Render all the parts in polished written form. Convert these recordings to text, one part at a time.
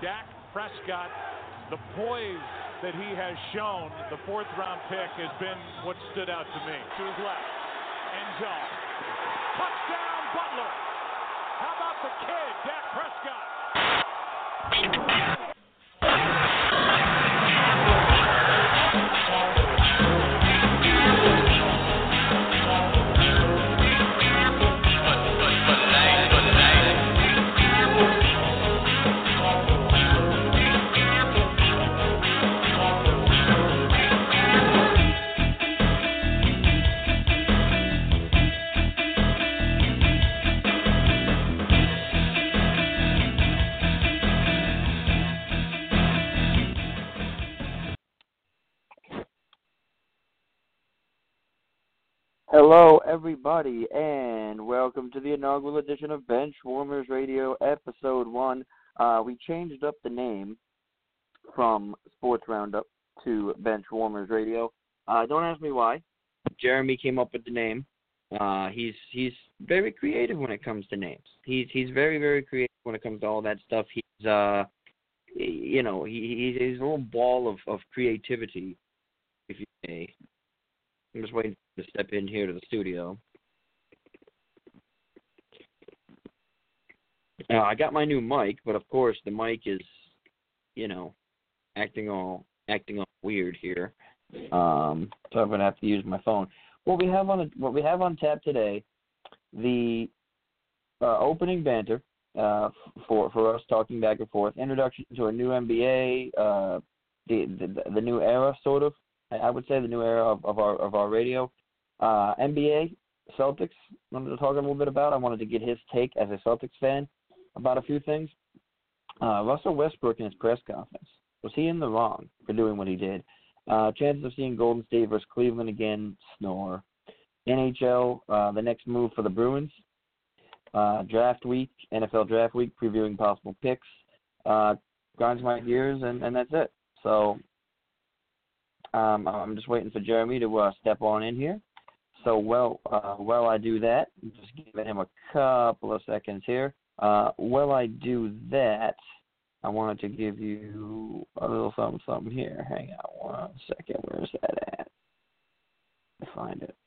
Dak Prescott, the poise that he has shown, the fourth-round pick, has been what stood out to me. To his left, end zone. Touchdown, Butler. How about the kid, Dak Prescott? Hello, everybody, and welcome to the inaugural edition of Benchwarmers Radio, Episode 1. We changed up the name from Sports Roundup to Benchwarmers Radio. Don't ask me why. Jeremy came up with the name. He's very creative when it comes to names. He's very, very creative when it comes to all that stuff. He's he's a little ball of creativity, if you may. I'm just waiting to step in here to the studio. I got my new mic, but of course the mic is, acting all weird here. So I'm gonna have to use my phone. What we have on tap today, the opening banter for us talking back and forth, introduction to a new NBA, the new era, sort of. I would say the new era of our radio. NBA, Celtics, I wanted to talk a little bit about. I wanted to get his take as a Celtics fan about a few things. Russell Westbrook in his press conference. Was he in the wrong for doing what he did? Chances of seeing Golden State versus Cleveland again, snore. NHL, the next move for the Bruins. Draft week, NFL draft week, previewing possible picks. Grinds my gears, and that's it. So I'm just waiting for Jeremy to step on in here. So while I do that, just giving him a couple of seconds here. While I do that, I wanted to give you a little something here. Hang on 1 second. Where's that at? I'll find it.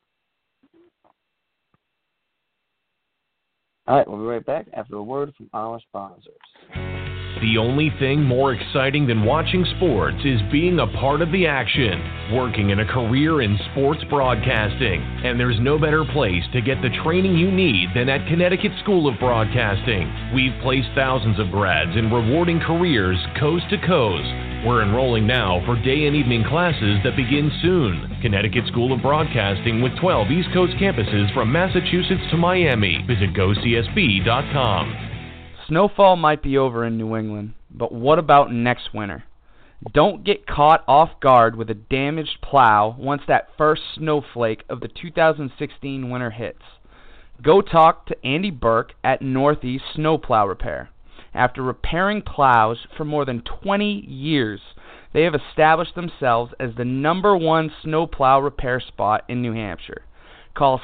All right, we'll be right back after a word from our sponsors. The only thing more exciting than watching sports is being a part of the action, working in a career in sports broadcasting. And there's no better place to get the training you need than at Connecticut School of Broadcasting. We've placed thousands of grads in rewarding careers coast to coast. We're enrolling now for day and evening classes that begin soon. Connecticut School of Broadcasting with 12 East Coast campuses from Massachusetts to Miami. Visit GoCSB.com. Snowfall might be over in New England, but what about next winter? Don't get caught off guard with a damaged plow once that first snowflake of the 2016 winter hits. Go talk to Andy Burke at Northeast Snowplow Repair. After repairing plows for more than 20 years, they have established themselves as the #1 snowplow repair spot in New Hampshire. Call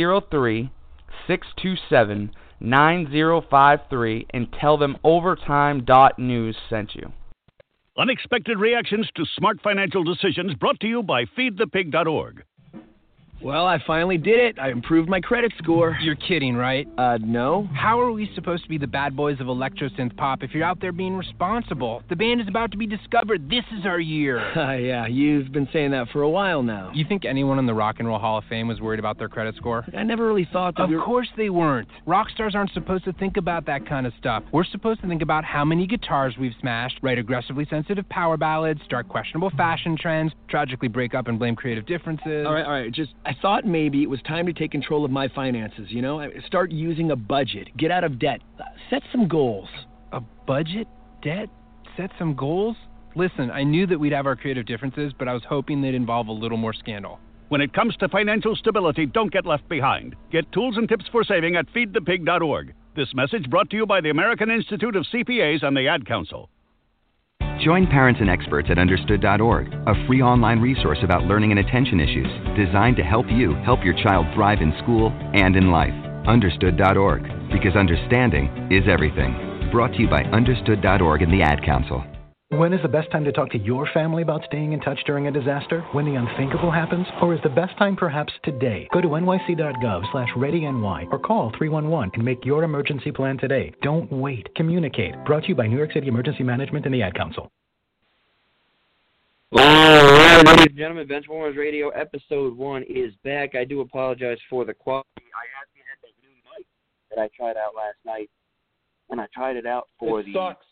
603-627-9053 and tell them Overtime.News sent you. Unexpected reactions to smart financial decisions brought to you by feedthepig.org. Well, I finally did it. I improved my credit score. You're kidding, right? No. How are we supposed to be the bad boys of electro-synth pop if you're out there being responsible? The band is about to be discovered. This is our year. Yeah, you've been saying that for a while now. You think anyone in the Rock and Roll Hall of Fame was worried about their credit score? I never really thought that. Of course they weren't. Rock stars aren't supposed to think about that kind of stuff. We're supposed to think about how many guitars we've smashed, write aggressively sensitive power ballads, start questionable fashion trends, tragically break up and blame creative differences. All right. I thought maybe it was time to take control of my finances, Start using a budget. Get out of debt. Set some goals. A budget? Debt? Set some goals? Listen, I knew that we'd have our creative differences, but I was hoping they'd involve a little more scandal. When it comes to financial stability, don't get left behind. Get tools and tips for saving at feedthepig.org. This message brought to you by the American Institute of CPAs and the Ad Council. Join parents and experts at Understood.org, a free online resource about learning and attention issues designed to help you help your child thrive in school and in life. Understood.org, because understanding is everything. Brought to you by Understood.org and the Ad Council. When is the best time to talk to your family about staying in touch during a disaster? When the unthinkable happens? Or is the best time perhaps today? Go to nyc.gov/readyny or call 311 and make your emergency plan today. Don't wait. Communicate. Brought to you by New York City Emergency Management and the Ad Council. All right, ladies and gentlemen, Benchwarmers Radio Episode 1 is back. I do apologize for the quality. I actually had that new mic that I tried out last night, and I tried it out for it sucks.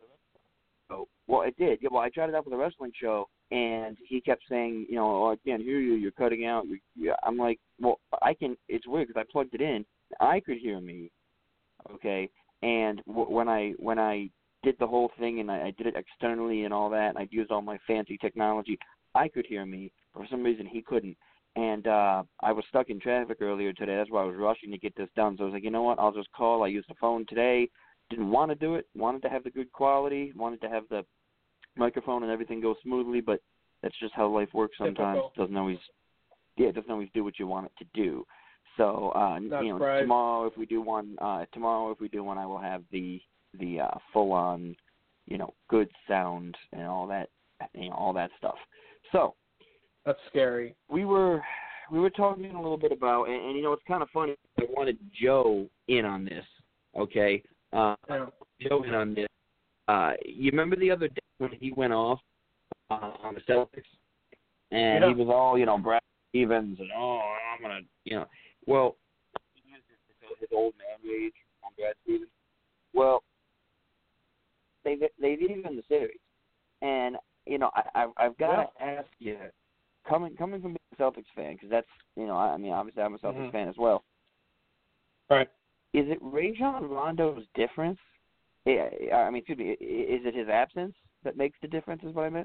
Well, it did. Yeah, well, I tried it out for the wrestling show, and he kept saying, I can't hear you. You're cutting out. I'm like, well, I can. It's weird because I plugged it in. I could hear me, okay. And when I did the whole thing and I did it externally and all that, and I used all my fancy technology, I could hear me. But for some reason, he couldn't. And I was stuck in traffic earlier today. That's why I was rushing to get this done. So I was like, you know what? I'll just call. I used the phone today. Didn't want to do it. Wanted to have the good quality. Wanted to have the microphone and everything go smoothly, but that's just how life works sometimes. It doesn't always do what you want it to do. So tomorrow if we do one, I will have the full on, good sound and all that stuff. So that's scary. We were talking a little bit about, and it's kind of funny. I wanted Joe in on this. Okay, Joe in on this. You remember the other day when he went off on the Celtics, and he was all, Brad Stevens, and I'm gonna, well, he used his old man rage on Brad Stevens. Well, they've even in the series, and I've got to ask you, coming from being a Celtics fan, because that's, obviously I'm a Celtics fan as well. Right. Is it Rajon Rondo's difference? Excuse me, is it his absence that makes the difference is what I meant?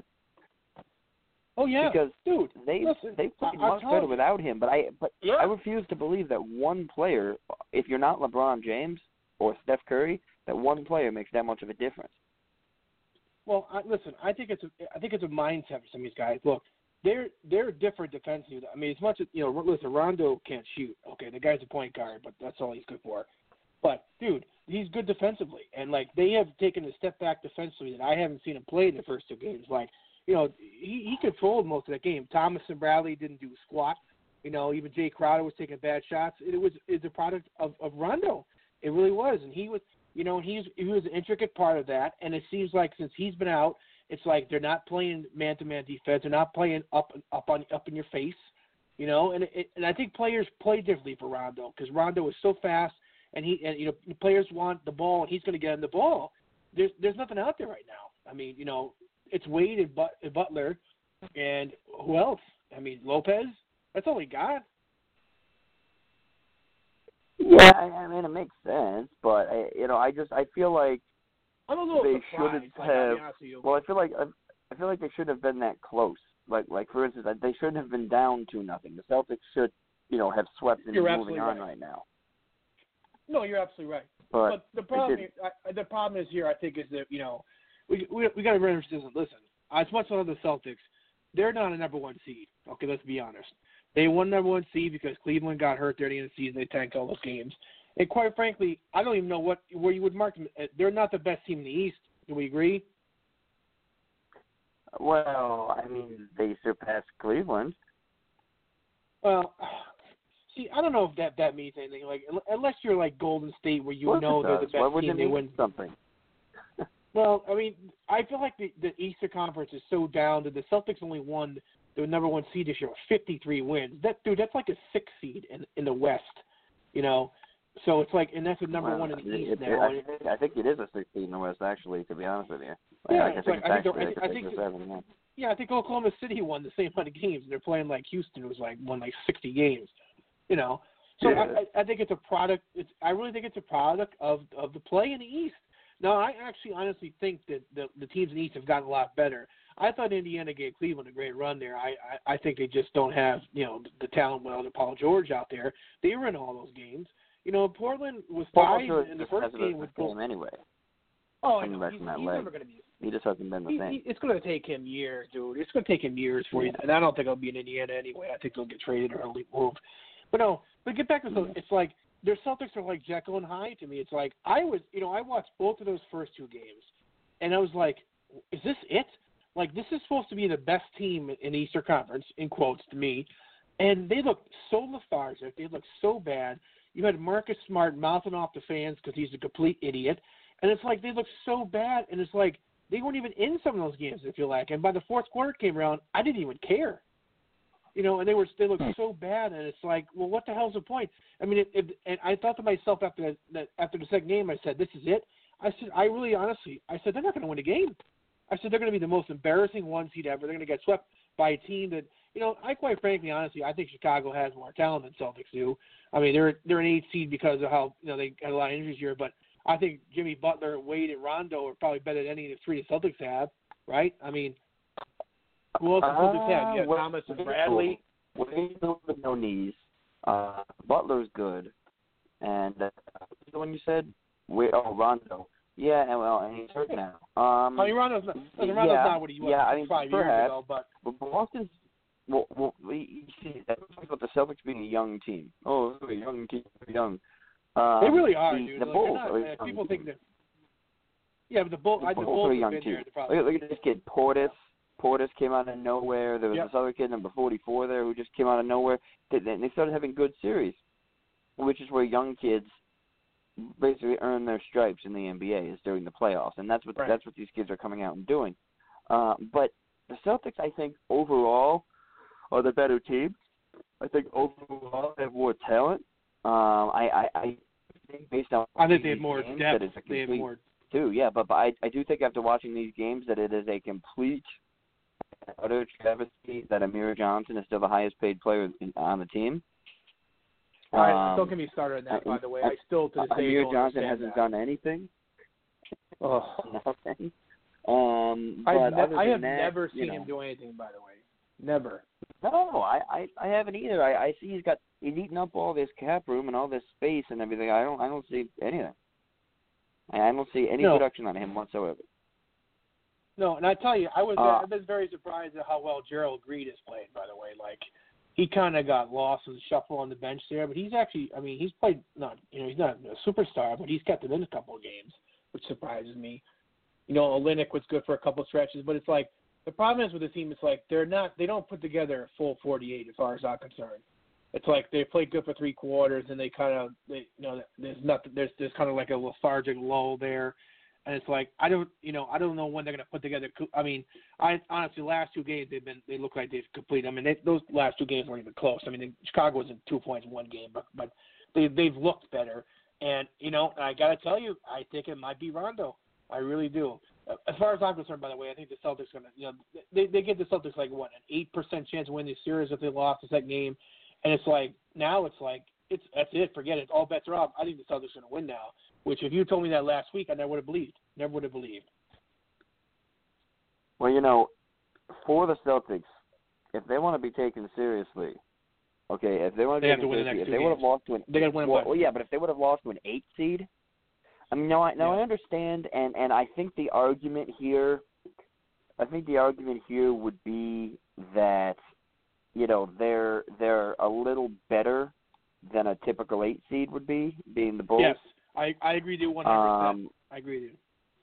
Oh, yeah. Because, dude, they played much better without him. But I refuse to believe that one player, if you're not LeBron James or Steph Curry, that one player makes that much of a difference. Well, listen, I think it's a mindset for some of these guys. Look, they're different defensively. I mean, as much as, listen, Rondo can't shoot. Okay, the guy's a point guard, but that's all he's good for. But, dude, he's good defensively. And, they have taken a step back defensively that I haven't seen him play in the first two games. He controlled most of that game. Thomas and Bradley didn't do squat. Even Jay Crowder was taking bad shots. It's a product of Rondo. It really was. And he was, he was an intricate part of that. And it seems like since he's been out, it's like they're not playing man-to-man defense. They're not playing up in your face, And I think players play differently for Rondo because Rondo is so fast. And players want the ball, and he's going to get him the ball. There's nothing out there right now. I mean, it's Wade and Butler, and who else? I mean, Lopez. That's all he got. Yeah, I mean, it makes sense, but I feel like I'm a little they surprised. shouldn't have. Well, I feel like they should have been that close. Like for instance, they shouldn't have been down 2-0. The Celtics should, have swept and be moving on right now. No, you're absolutely right. But the problem is here, I think, is that we got to remember this. Listen, as much as the Celtics, they're not a number one seed. Okay, let's be honest. They won number one seed because Cleveland got hurt there at the end of the season. They tanked all those games, and quite frankly, I don't even know where you would mark them. They're not the best team in the East. Do we agree? Well, I mean, they surpassed Cleveland. Well. See, I don't know if that means anything. Unless you're like Golden State, where they're the best team, they win something. Well, I mean, I feel like the Eastern Conference is so down that the Celtics only won the number one seed this year with 53 wins. That's like a 6 seed in the West, So it's like, and that's a number one in the East now. I think it is a 6 seed in the West, actually. To be honest with you. I think Oklahoma City won the same amount of games, and they're playing like Houston, won 60 games. So I think it's a product. I really think it's a product of the play in the East. Now, I actually honestly think that the teams in the East have gotten a lot better. I thought Indiana gave Cleveland a great run there. I think they just don't have the talent without Paul George out there. They were in all those games. Portland was tied in the first game with Paul anyway. Oh, I know. He's never going to be. He just hasn't been the same. It's going to take him years, dude. It's going to take him years for you, and I don't think he'll be in Indiana anyway. I think they'll get traded or he'll be moved. But no, but get back to something. It's like their Celtics are like Jekyll and Hyde to me. It's like I watched both of those first two games, and I was like, is this it? Like, this is supposed to be the best team in the Eastern Conference, in quotes, to me. And they looked so lethargic. They looked so bad. You had Marcus Smart mouthing off the fans because he's a complete idiot. And it's like they looked so bad, and it's like they weren't even in some of those games, I feel like. And by the fourth quarter came around, I didn't even care. And they looked so bad, and it's like, well, what the hell's the point? I mean, and I thought to myself after the second game, I said, this is it. I said, they're not going to win a game. I said they're going to be the most embarrassing one seed ever. They're going to get swept by a team that, I quite frankly, honestly, I think Chicago has more talent than Celtics do. I mean, they're an 8 seed because of how they had a lot of injuries here, but I think Jimmy Butler, Wade, and Rondo are probably better than any of the 3 the Celtics have, right? I mean, who else the Celtics have? You have Thomas and Bradley. Wade with no knees. Butler's good, and the one you said, Rondo. Yeah, and he's hurt now. Rondo's not what he was 5 years ago, but Boston's. Well, you see, that's about the Celtics being a young team. Oh, a young team, young. They really are, dude. The Bulls people think that. Yeah, but the Bulls are a young team. Look at this kid, Portis. Portis came out of nowhere. There was this other kid, number 44 there, who just came out of nowhere. They started having good series, which is where young kids basically earn their stripes in the NBA is during the playoffs, and that's what these kids are coming out and doing. But the Celtics, I think, overall are the better team. I think overall they have more talent. I think based on I think they have more depth. They have more too. Yeah, but I do think after watching these games that it is a complete utter travesty that Amir Johnson is still the highest paid player on the team. All right, don't get me started on that, by the way. I still, to this day, Amir Johnson hasn't done anything. Nothing. I have never seen him do anything, by the way. Never. No, I haven't either. I see he's eating up all this cap room and all this space and everything. I don't see anything. I don't see any production on him whatsoever. No, and I tell you, I've been very surprised at how well Gerald Green has played, by the way. Like, he kind of got lost in the shuffle on the bench there, but he's actually, I mean, he's played he's not a superstar, but he's kept him in a couple of games, which surprises me. Olynyk was good for a couple of stretches, but it's like, the problem is with the team, it's like they don't put together a full 48 as far as I'm concerned. It's like they played good for 3 quarters, and there's kind of like a lethargic lull there. And it's like, I don't know when they're going to put together. I mean, honestly, the last 2 games they look like they've completed. I mean, those last 2 games weren't even close. I mean, Chicago was in 2 points in 1 game, but they've looked better. And I got to tell you, I think it might be Rondo. I really do. As far as I'm concerned, by the way, I think the Celtics are going to, they give the Celtics like what, an 8% chance to win the series if they lost the second game. And it's like, now it's like, that's it, forget it. All bets are off. I think the Celtics are going to win now, which if you told me that last week, I never would have believed. Never would have believed. Well, for the Celtics, if they want to be taken seriously, okay, if they want to be taken seriously, if they would have lost to an they got to win but if they would have lost to an 8 seed, I mean, I understand, and I think the argument here would be that, they're a little better than a typical 8 seed would be, being the Bulls. Yes, I agree with you 100%. I agree with you.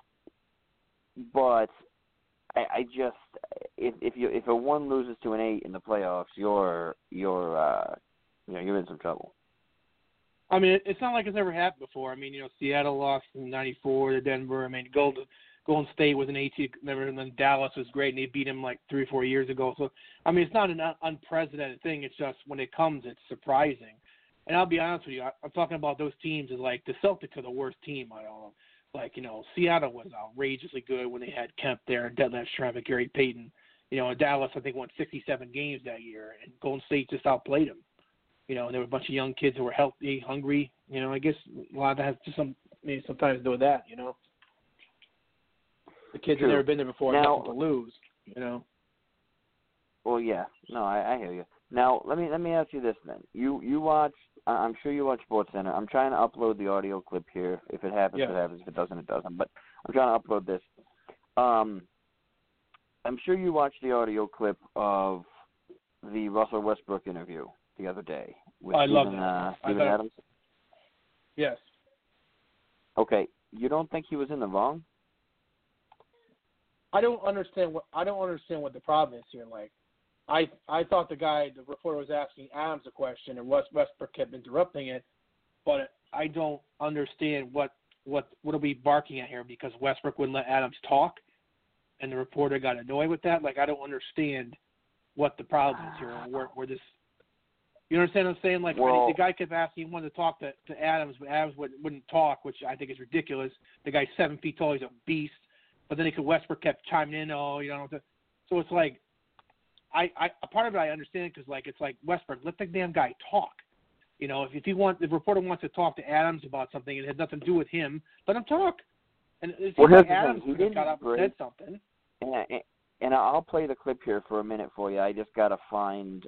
But I just, if a 1 loses to an 8 in the playoffs, you're in some trouble. I mean, it's not like it's never happened before. I mean, Seattle lost in '94 to Denver. I mean, Golden State was an 8 seed, and then Dallas was great, and they beat them like 3 or 4 years ago. So, I mean, it's not an unprecedented thing. It's just when it comes, it's surprising. And I'll be honest with you, I'm talking about those teams as like the Celtics are the worst team out of all of them. Like, Seattle was outrageously good when they had Kemp there, Detlef Schrempf, Gary Payton. Dallas, I think, won 67 games that year, and Golden State just outplayed them. And there were a bunch of young kids who were healthy, hungry. I guess a lot of that has just sometimes to do with that, The kids have never been there before, nothing to lose, Well, yeah. No, I hear you. Now, let me ask you this then. You watch, I'm sure you watch SportsCenter. I'm trying to upload the audio clip here. If it happens, it happens. If it doesn't, it doesn't. But I'm trying to upload this. I'm sure you watched the audio clip of the Russell Westbrook interview the other day with I love Steven Adams. Yes. Okay, you don't think he was in the wrong? I don't understand what the problem is here. Like, I thought the reporter was asking Adams a question, and Westbrook kept interrupting it, but I don't understand what are we barking at here, because Westbrook wouldn't let Adams talk, and the reporter got annoyed with that. Like, I don't understand what the problem is here, where this. You understand what I'm saying? Like, the guy kept asking, he wanted to talk to Adams, but Adams wouldn't talk, which I think is ridiculous. The guy's 7 feet tall, he's a beast. But then Westbrook kept chiming in, so it's like, a part of it I understand, because like, it's like, Westbrook, let the damn guy talk. You know, if the reporter wants to talk to Adams about something, and it has nothing to do with him, let him talk. And it seems like Adams got up and said something. And I'll play the clip here for a minute for you. I just gotta find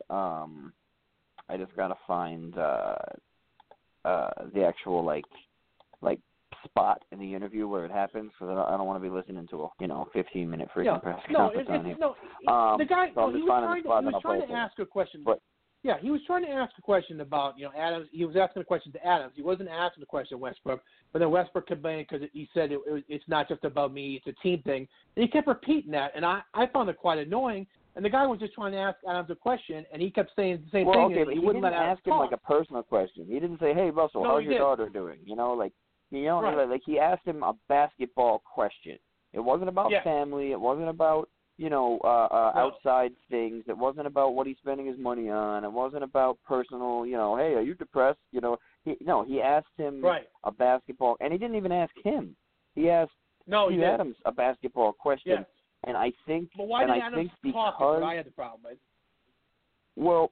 the actual like spot in the interview where it happens, because I don't want to be listening to a 15-minute freaking press conference on here. The guy so he was trying to ask a question. But, yeah, he was trying to ask a question about Adams. He was asking a question to Adams. He wasn't asking a question to Westbrook. But then Westbrook complained because he said it's not just about me, it's a team thing. And he kept repeating that, and I found it quite annoying. And the guy was just trying to ask Adams a question, and he kept saying the same thing. Okay, but he wouldn't let Adams ask him like a personal question. He didn't say, "Hey, Russell, how's your daughter doing?" Right. Like he asked him a basketball question. It wasn't about family. It wasn't about outside things. It wasn't about what he's spending his money on. It wasn't about personal. Hey, are you depressed? He asked him a basketball, and he didn't even ask him. He asked Adams a basketball question. Yes. And I think, but why did Adams talk? That's what I had the problem with. Well,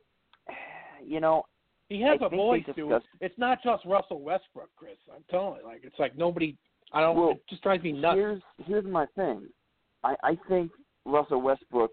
he has a voice, dude. It's not just Russell Westbrook, Chris. I'm telling you, it's like nobody. It just drives me nuts. Here's my thing. I think Russell Westbrook,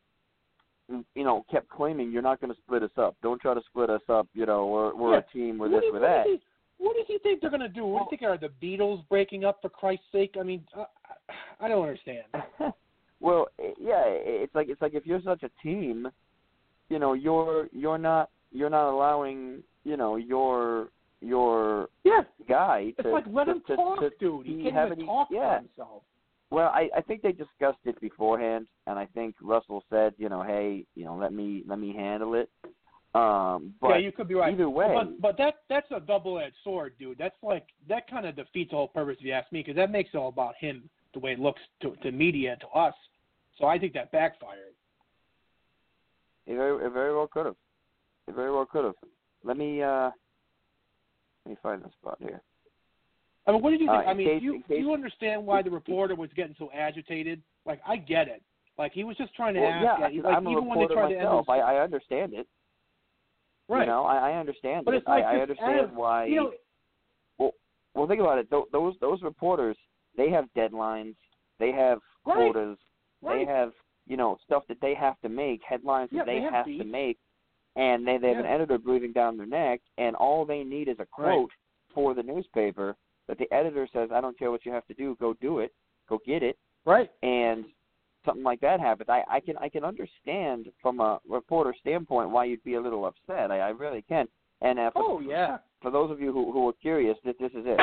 kept claiming, "You're not going to split us up. Don't try to split us up. We're a team. We're this, we're that." What does he think they're going to do? What do you think? Are the Beatles breaking up, for Christ's sake? I mean, I don't understand. Well, yeah, it's like if you're such a team, you're not allowing your guy to. It's like, let him talk, dude. He can't even talk for himself. Well, I think they discussed it beforehand, and I think Russell said, hey, let me handle it. But you could be right. Either way, but that's a double-edged sword, dude. That's like, that kind of defeats the whole purpose, if you ask me, because that makes it all about him, the way it looks to media and to us. So I think that backfired. It very well could have. It very well could have. Let me find the spot here. I mean, what did you think? I mean, do you understand why the reporter was getting so agitated? Like, I get it. Like, he was just trying to ask. Yeah, I'm a reporter myself. I understand it. Right. I understand but it. It's like I understand why. Well, think about it. Those reporters, they have deadlines. They have quotas. They have, stuff that they have to make, headlines that they have to make, and they have an editor breathing down their neck, and all they need is a quote for the newspaper that the editor says, "I don't care what you have to do, go do it, go get it." Right. And something like that happens. I can understand from a reporter standpoint why you'd be a little upset. I really can. And for those of you who are curious, this is it.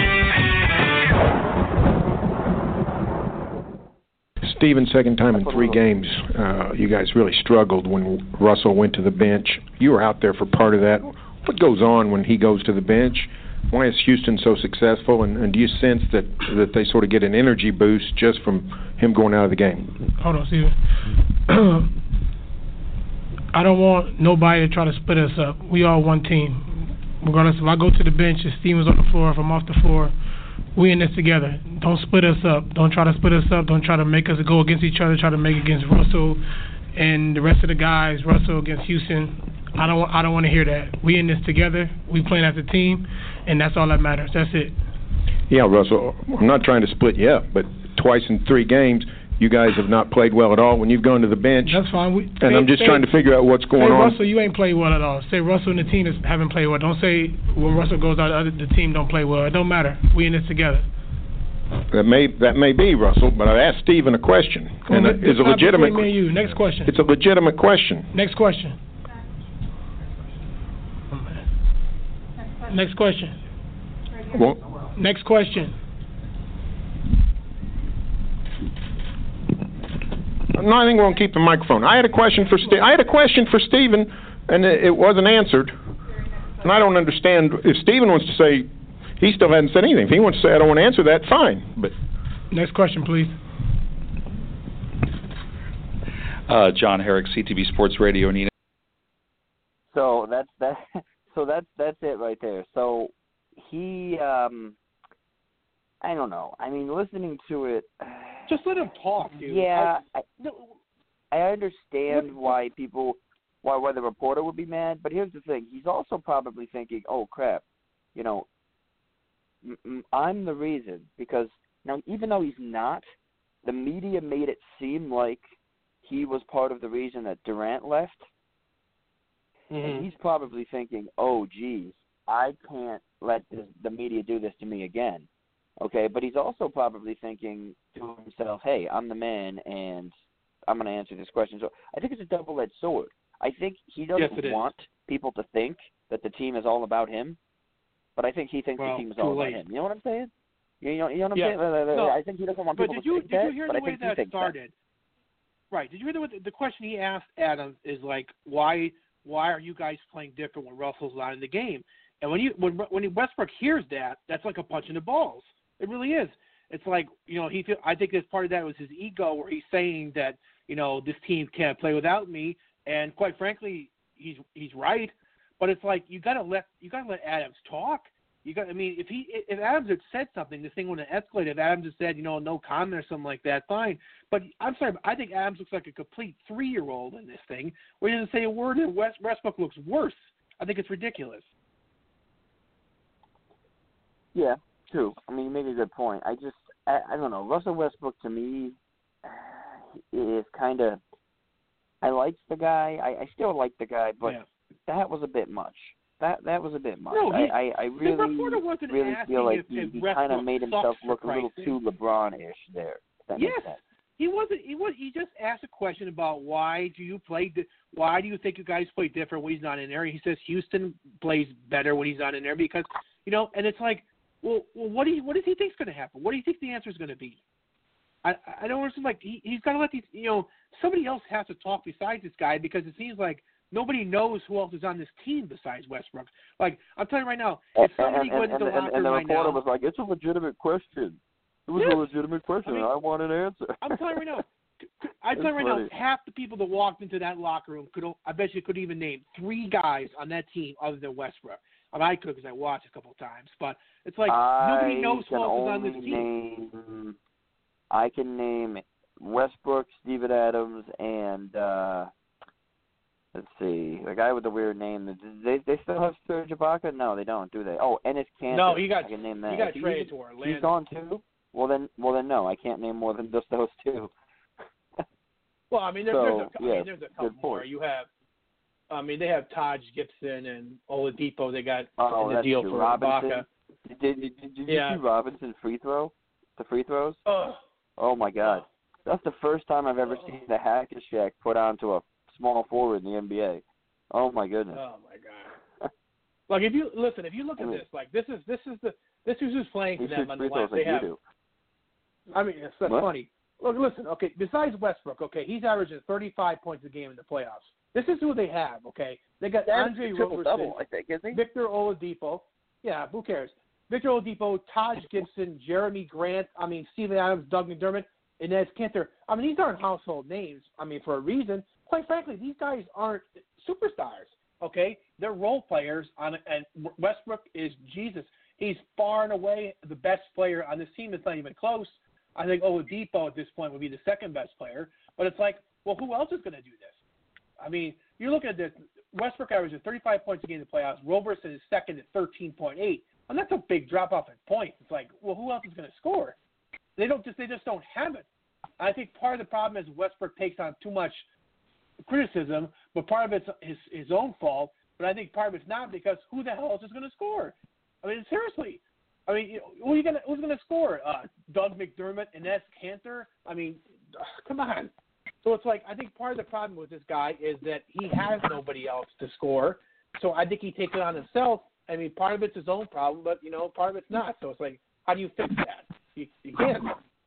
Steven, second time in 3 games, you guys really struggled when Russell went to the bench. You were out there for part of that. What goes on when he goes to the bench? Why is Houston so successful? And do you sense that they sort of get an energy boost just from him going out of the game? Hold on, Steven. I don't want nobody to try to split us up. We all one team. Regardless if I go to the bench, if Steven's on the floor, if I'm off the floor, we in this together. Don't split us up. Don't try to split us up. Don't try to make us go against each other. Try to make against Russell and the rest of the guys. Russell against Houston. I don't want to hear that. We in this together. We playing as a team, and that's all that matters. That's it. Yeah, Russell. I'm not trying to split you up, but twice in 3 games, you guys have not played well at all when you've gone to the bench. That's fine. I'm just trying to figure out what's going on. Russell, you ain't played well at all. Say Russell and the team haven't played well. Don't say when Russell goes out, the team don't play well. It don't matter. We in this together. That may be, Russell, but I asked Steven a question, and it's a legitimate. Me and you. Next question. It's a legitimate question. Next question. Next question. Well, Next question. no, I think we're gonna keep the microphone. I had a question for Stephen, and it wasn't answered. And I don't understand if Stephen wants to say he still hasn't said anything. If he wants to say I don't want to answer that, fine. But Next question, please. John Herrick, CTV Sports Radio. Nina. So that's that. So that's it right there. So he, I don't know. I mean, listening to it. Just let him talk, dude. Yeah, I understand why the reporter would be mad, but here's the thing: he's also probably thinking, "Oh crap, you know, I'm the reason." Because now, even though he's not, the media made it seem like he was part of the reason that Durant left. And he's probably thinking, "Oh, geez, I can't let the media do this to me again." Okay, but he's also probably thinking to himself, "Hey, I'm the man, and I'm going to answer this question." So I think it's a double-edged sword. I think he doesn't want people to think that the team is all about him, but I think he thinks the team is all about him. You know what I'm saying? You know what I'm saying? No, I think he doesn't want people to think that. Did you hear but the way that started? Right. Did you hear the question he asked Adam is like, why are you guys playing different when Russell's not in the game? And when Westbrook hears that, that's like a punch in the balls. It really is. It's like, you know, I think as part of that was his ego, where he's saying that, you know, this team can't play without me. And quite frankly, he's right. But it's like you gotta let Adams talk. If Adams had said something, this thing wouldn't have escalated. If Adams had said, you know, no comment or something like that, fine. But I'm sorry, I think Adams looks like a complete 3-year-old in this thing, where he doesn't say a word, and Westbrook looks worse. I think it's ridiculous. Yeah, true. I mean, you make a good point. I don't know. Russell Westbrook, to me, is kind of – I like the guy. I still like the guy, but that was a bit much. That was a bit much. No, I really feel like he kind of made himself look a little too LeBron-ish there. Yes, he wasn't. He just asked a question about why do you think you guys play different when he's not in there? He says Houston plays better when he's not in there because, you know, and it's like, well, what does he think's going to happen? What do you think the answer is going to be? I don't understand. Like he's got to let these, you know, somebody else has to talk besides this guy, because it seems like nobody knows who else is on this team besides Westbrook. Like, I'm telling you right now, if somebody goes into the locker room right now, and the reporter was like, "It's a legitimate question. It was a legitimate question. I want an answer." I'm telling you right now, half the people that walked into that locker room I bet you could even name 3 guys on that team other than Westbrook. I mean, I could because I watched a couple of times, but it's like nobody knows who else is on this team. I can name Westbrook, Steven Adams, and let's see, the guy with the weird name. They still have Serge Ibaka? No, they don't, do they? Oh, Enes Kanter. No, I can name that. He got traded to Orlando. He's gone too? Well then, no, I can't name more than just those 2. Well, I mean, there's a couple more. You have, I mean, they have Taj Gibson and Oladipo. They got in the deal for Ibaka. Did you see Robinson's free throw? The free throws? Oh my God, that's the first time I've ever seen the hack-a-shack put onto a small forward in the NBA. Oh my goodness. Oh my God. Like if you look at this, like this is who's playing for them on the line. They have. I mean, that's funny. Look, listen. Okay, besides Westbrook, okay, he's averaging 35 points a game in the playoffs. This is who they have. Okay, they got Andre Roberson, I think, isn't he? Victor Oladipo. Yeah, who cares? Victor Oladipo, Taj Gibson, Jeremy Grant, Steven Adams, Doug McDermott, Enes Kanter. I mean, these aren't household names, for a reason. Quite frankly, these guys aren't superstars, okay? They're role players, and Westbrook is Jesus. He's far and away the best player on this team. It's not even close. I think Oladipo at this point would be the second best player. But it's like, well, who else is going to do this? I mean, you look at this. Westbrook averages 35 points a game in the playoffs. Roberson is second at 13.8. And that's a big drop off at points. It's like, well, who else is going to score? They just don't have it. I think part of the problem is Westbrook takes on too much criticism, but part of it's his own fault. But I think part of it's not, because who the hell else is going to score? I mean, seriously. I mean, who's going to score? Doug McDermott, Enes Kanter? I mean, come on. So it's like, I think part of the problem with this guy is that he has nobody else to score. So I think he takes it on himself. I mean, part of it's his own problem, but, part of it's not. So it's like, how do you fix that? You can't.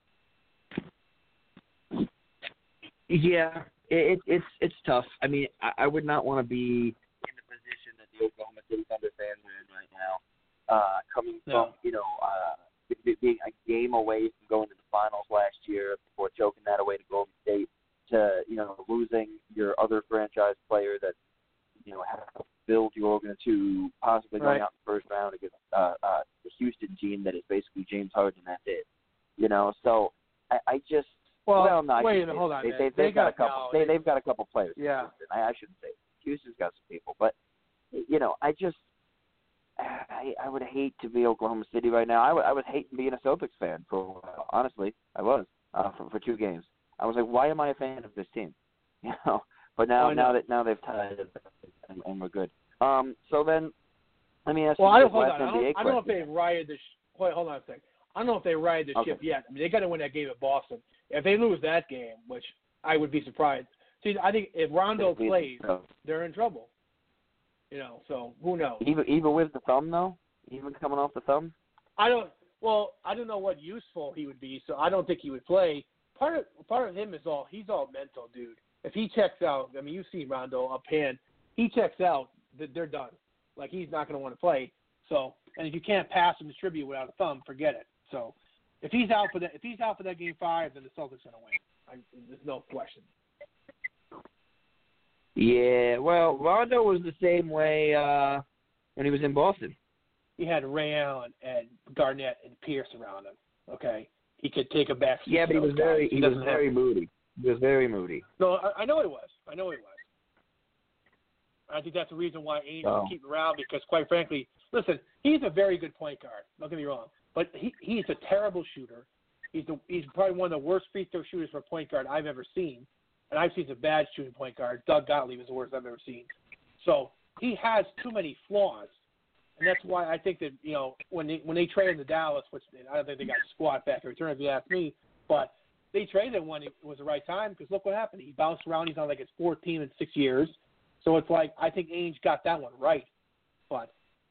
Yeah, it's tough. I mean, I would not want to be in the position that the Oklahoma City Thunder fans are in right now, coming from, being a game away from going to the finals last year before choking that away to Golden State, to, losing your other franchise player that, have build your organ to possibly going out in the first round against the Houston team that is basically James Harden. That's it. So I just hold on. They've got a couple. They've got a couple players. Yeah. I shouldn't say Houston's got some people, but I would hate to be Oklahoma City right now. I would hate being a Celtics fan for a while. Honestly, I was for 2 games. I was like, why am I a fan of this team? But now they've tied it and we're good. So then, let me ask you. I don't know if they've righted the. Hold on a second. I don't know if they righted the ship yet. I mean, they got to win that game at Boston. If they lose that game, which I would be surprised. See, I think if Rondo plays, they're in trouble. So who knows? Even with the thumb, though? Even coming off the thumb? I don't know what useful he would be, so I don't think he would play. Part of him is he's all mental, dude. If he checks out, I mean, you see Rondo up hand, he checks out, they're done. Like, he's not going to want to play. So, and if you can't pass and distribute without a thumb, forget it. So, if he's out for that game 5, then the Celtics are going to win. There's no question. Yeah, well, Rondo was the same way when he was in Boston. He had Ray Allen and Garnett and Pierce around him. Okay, he could take a back. Yeah, but he was very moody. He was very moody. No, I know he was. I think that's the reason why Ainge will keep him around, because, quite frankly, listen, he's a very good point guard. Don't get me wrong, but he's a terrible shooter. He's probably one of the worst free throw shooters for a point guard I've ever seen. And I've seen some bad shooting point guards. Doug Gottlieb is the worst I've ever seen. So he has too many flaws. And that's why I think that, when they traded to Dallas, which I don't think they got squat back in return if you ask me, but they traded him when it was the right time, because look what happened. He bounced around. He's on like his 4th team in 6 years. So it's like, I think Ainge got that one right. But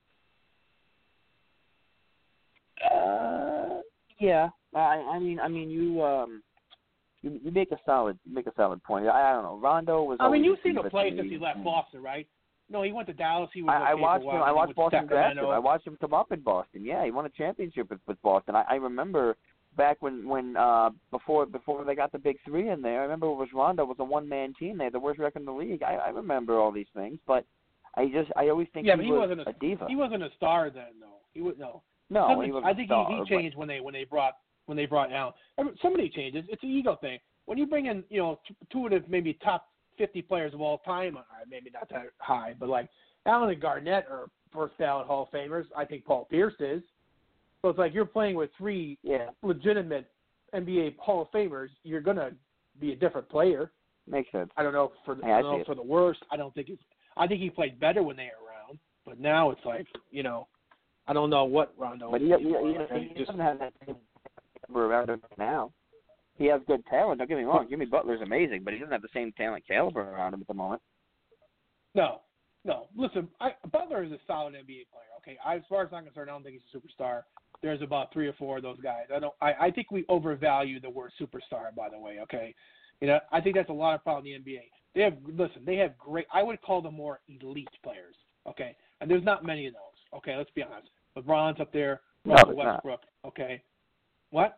yeah. I mean you make a solid point. I don't know. Rondo was. I mean, you've seen him play since he left Boston, right? No, he went to Dallas. He was. I watched him. I watched Boston draft him. I watched him come up in Boston. Yeah, he won a championship with Boston. I remember back when before they got the big 3 in there. I remember it was Rondo was a 1-man team. They had the worst record in the league. I remember all these things, but I always think he was wasn't a diva. He wasn't a star then, though. He was no. No, he was. I think he changed when they brought Allen. Somebody changes. It's an ego thing. When you bring in, 2 of the maybe top 50 players of all time, maybe not that high, but like Allen and Garnett are first ballot Hall of Famers. I think Paul Pierce is. So it's like you're playing with 3 legitimate NBA Hall of Famers. You're gonna be a different player. Makes sense. I don't know for the worst. I think he played better when they were around, but now it's like I don't know what Rondo. But he doesn't have that same around him now. He has good talent. Don't get me wrong. Jimmy Butler's amazing, but he doesn't have the same talent caliber around him at the moment. No. Listen, Butler is a solid NBA player. Okay, as far as I'm concerned, I don't think he's a superstar. There's about 3 or 4 of those guys. I think we overvalue the word superstar. By the way, okay, I think that's a lot of problem in the NBA. They have great. I would call them more elite players. Okay, and there's not many of those. Okay, let's be honest. LeBron's up there. Russell Westbrook. Not. Okay, what?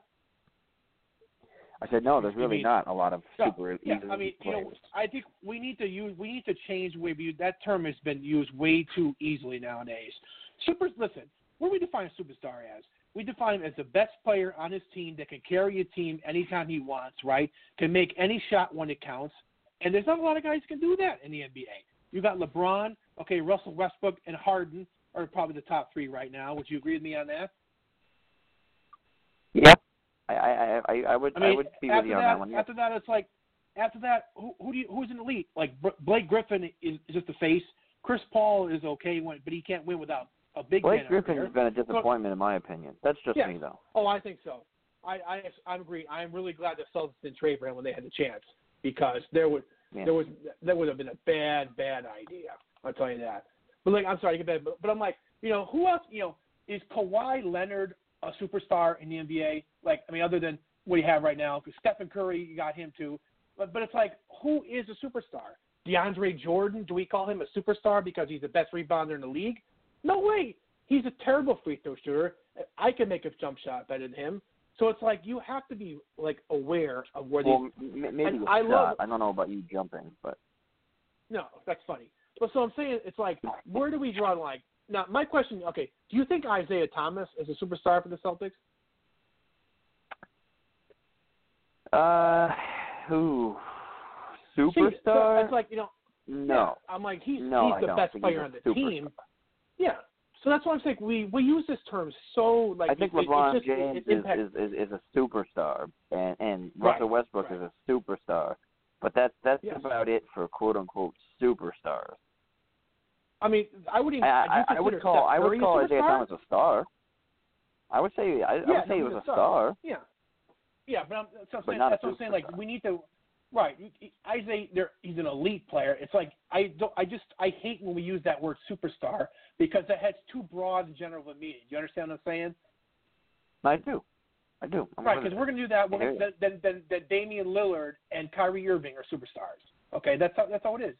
I said no. There's really not a lot of super elite players. I think we need to change the way we use that term. Has been used way too easily nowadays. Listen, what do we define a superstar as? We define him as the best player on his team that can carry a team anytime he wants. Right? Can make any shot when it counts. And there's not a lot of guys who can do that in the NBA. You got LeBron, Russell Westbrook, and Harden are probably the top 3 right now. Would you agree with me on that? Yeah. I would be with you on that one. Yeah. After that, it's like, who's an elite? Like Blake Griffin is just a face. Chris Paul is okay, but he can't win without a big man. Blake Griffin has been a disappointment in my opinion. That's just me though. Oh, I think so. I agree. I'm really glad the Celtics didn't trade for him when they had the chance, because that would have been a bad idea. I'll tell you that. But I'm sorry to get back, but I'm like, who else? Is Kawhi Leonard a superstar in the NBA? Like, I mean, other than what you have right now, because Stephen Curry, you got him too. But it's like, who is a superstar? DeAndre Jordan? Do we call him a superstar because he's the best rebounder in the league? No way. He's a terrible free throw shooter. I can make a jump shot better than him. So it's like you have to be like aware of where maybe a shot. I don't know about you jumping, but no, that's funny. But so I'm saying it's like, where do we draw the line? Now, my question, okay, do you think Isaiah Thomas is a superstar for the Celtics? Who? Superstar? See, so it's like, no. Yeah, I'm like, he's the best player on the team. Yeah. So that's why I'm saying we use this term so like. I think LeBron James is a superstar, and Russell Westbrook is a superstar, but that's about it for quote unquote superstars. I mean, I would even. I would call Isaiah Thomas a star. I would say he was a star. Yeah. Yeah, but that's what I'm saying. Like, we need to. Right, Isaiah, he's an elite player. It's like I hate when we use that word superstar because that has too broad and general of a meaning. Do you understand what I'm saying? I do. Right, because we're going to do that. Then Damian Lillard and Kyrie Irving are superstars. Okay, that's how it is.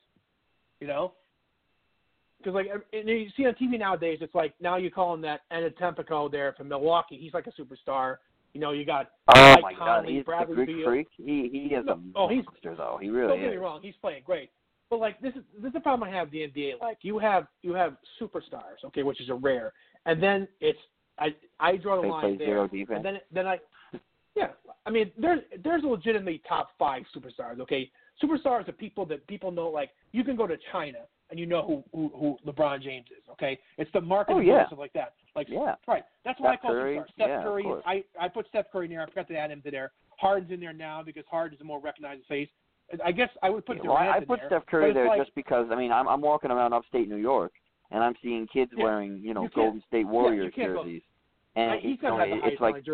Because like you see on TV nowadays, it's like now you call him that Antetokounmpo there from Milwaukee. He's like a superstar. You got Mike Conley, he's Bradley the Greek Beal. Freak. He is a monster, though. He really is. Don't get me wrong, he's playing great. But like this is the problem I have with the NBA. Like you have superstars, okay, which is a rare, and then it's I draw the line there. Zero defense. And then I mean there's legitimately top 5 superstars. Okay, superstars are people that people know. Like you can go to China and you know who LeBron James is. Okay, it's the market and stuff like that. Like right, that's why I call superstar. Steph Curry. I put Steph Curry in there. I forgot to add him to there. Harden's in there now because Harden is a more recognized face. I guess I would put Durant in there. I put Steph Curry there just because I'm walking around upstate New York and I'm seeing kids wearing Golden State Warriors jerseys. And it's like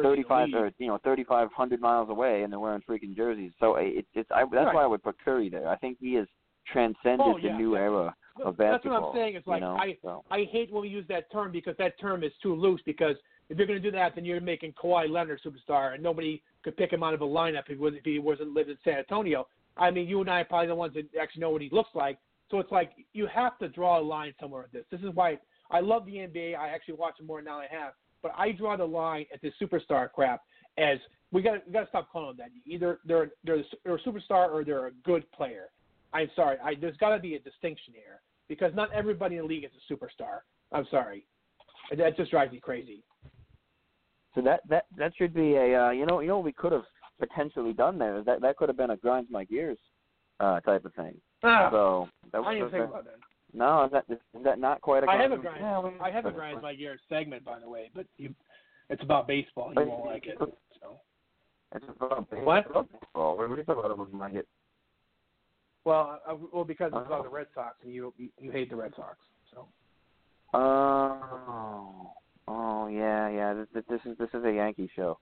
3,500 miles away, and they're wearing freaking jerseys. So that's why I would put Curry there. I think he has transcended the new era of basketball. That's what I'm saying. It's like I hate when we use that term because that term is too loose. Because if you're going to do that, then you're making Kawhi Leonard superstar, and nobody could pick him out of a lineup if he wasn't lived in San Antonio. I mean, you and I are probably the ones that actually know what he looks like. So it's like you have to draw a line somewhere with this. This is why I love the NBA. I actually watch it more now than I have. But I draw the line at this superstar crap as we got to stop calling them that. Either they're a superstar or they're a good player. I'm sorry. There's got to be a distinction here because not everybody in the league is a superstar. I'm sorry. That just drives me crazy. So that should be a what we could have potentially done there is that could have been a grinds my gears type of thing. So that I didn't think about that. No, is that not quite a? I have a grinds my gears segment, by the way, but it's about baseball. You won't like it. So. It's about baseball. What? Baseball. What are you talking about? Like it? Well, because it's about the Red Sox, and you hate the Red Sox. So. Oh yeah. This is a Yankee show.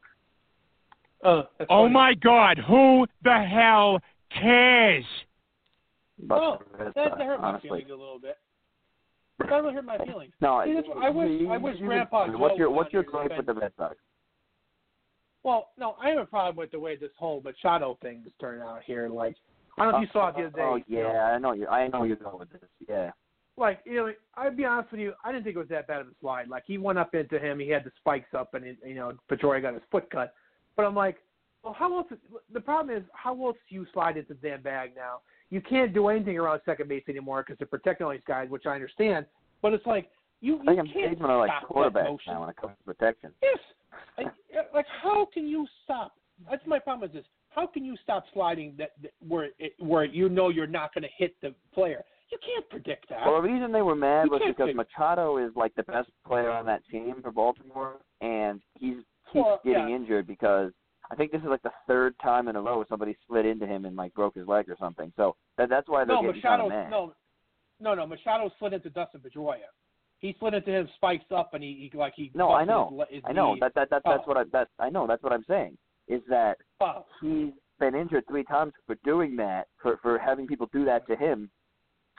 Oh my God! Who the hell cares? Well, that hurt my feelings a little bit. That really hurt my feelings. No, I wish Grandpa Joe. What's your gripe with the Red Sox? Well, no, I have a problem with the way this whole Machado thing is turning out here. Like, I don't know if you saw it the other day. Oh yeah, I know you're going with this. Yeah. Like, I'd be honest with you, I didn't think it was that bad of a slide. Like, he went up into him, he had the spikes up, and Pedroia got his foot cut. But I'm like, well, how else? The problem is, how else do you slide into the damn bag now? You can't do anything around second base anymore because they're protecting all these guys, which I understand. But it's like you can't stop quarterbacks now when it comes to protection. Yes. Like how can you stop? That's my problem. Is this? How can you stop sliding where you're not going to hit the player? You can't predict that. Well, the reason they were mad was because Machado is like the best player on that team for Baltimore, and he keeps getting injured because. I think this is like the third time in a row somebody slid into him and like broke his leg or something. So that's why they're getting kind of mad. No. Machado slid into Dustin Pedroia. He slid into him, spikes up, and he. No, I know. I know. That's what I'm saying. Is that he's been injured 3 times for doing that, for having people do that to him,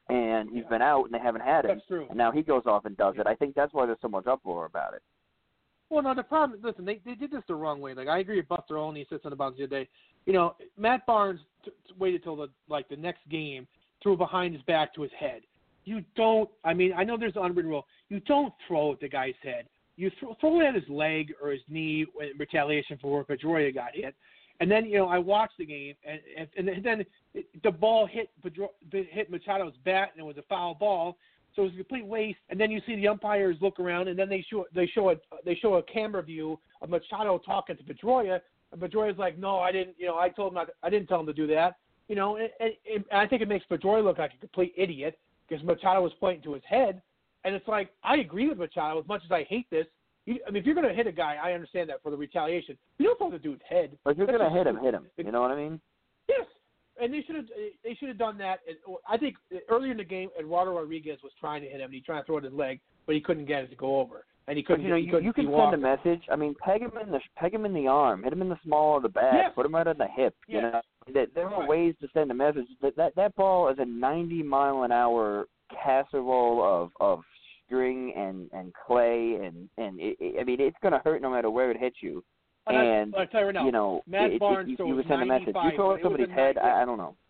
and he's been out and they haven't had him. That's true. And now he goes off and does it. I think that's why there's so much uproar about it. Well, no, the problem, listen, they did this the wrong way. Like, I agree with Buster Olney said something about it the other day. You know, Matt Barnes waited till the next game, threw it behind his back to his head. You don't, I mean, I know there's an unwritten rule. You don't throw at the guy's head. You throw it at his leg or his knee in retaliation for where Pedroia got hit. And then, you know, I watched the game, and then the ball hit Machado's bat, and it was a foul ball. So it was a complete waste. And then you see the umpires look around, and then they show a camera view of Machado talking to Pedroia, and Pedroia's like, "No, I didn't. You know, I didn't tell him to do that." You know, and I think it makes Pedroia look like a complete idiot because Machado was pointing to his head, and it's like I agree with Machado as much as I hate this. I mean, if you're going to hit a guy, I understand that for the retaliation. You don't throw the dude's head. But if you're going to hit him. You know what I mean? Yes. And they should have done that. I think earlier in the game, Eduardo Rodriguez was trying to hit him, and he tried to throw it at his leg, but he couldn't get it to go over, and he couldn't. But, you can send a message. I mean, peg him in the arm, hit him in the small of the back, yes. Put him right on the hip. Yes. You know, there are ways to send a message. That ball is a 90-mile-an-hour casserole of string and clay, and I mean, it's going to hurt no matter where it hits you. And I'll tell you right now, you know, Matt Barnes you would send a message. You throw at somebody's head, I don't know.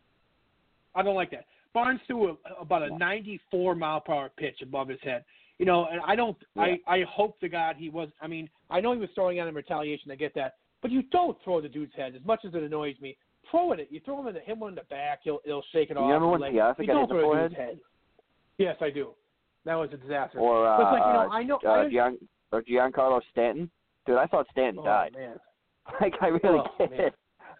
I don't like that. Barnes threw about a 94-mile-per-hour pitch above his head. You know, and I don't. Yeah. I hope to God he was. I mean, I know he was throwing out in retaliation. I get that, but you don't throw the dude's head. As much as it annoys me, throw it. You throw him in the back. He'll shake it off. You remember when Piazza got hit in the forehead? Head. Yes, I do. That was a disaster. Or but it's like, you know, Giancarlo Stanton. Dude, I thought Stanton died. Man. Like, I really did. Man.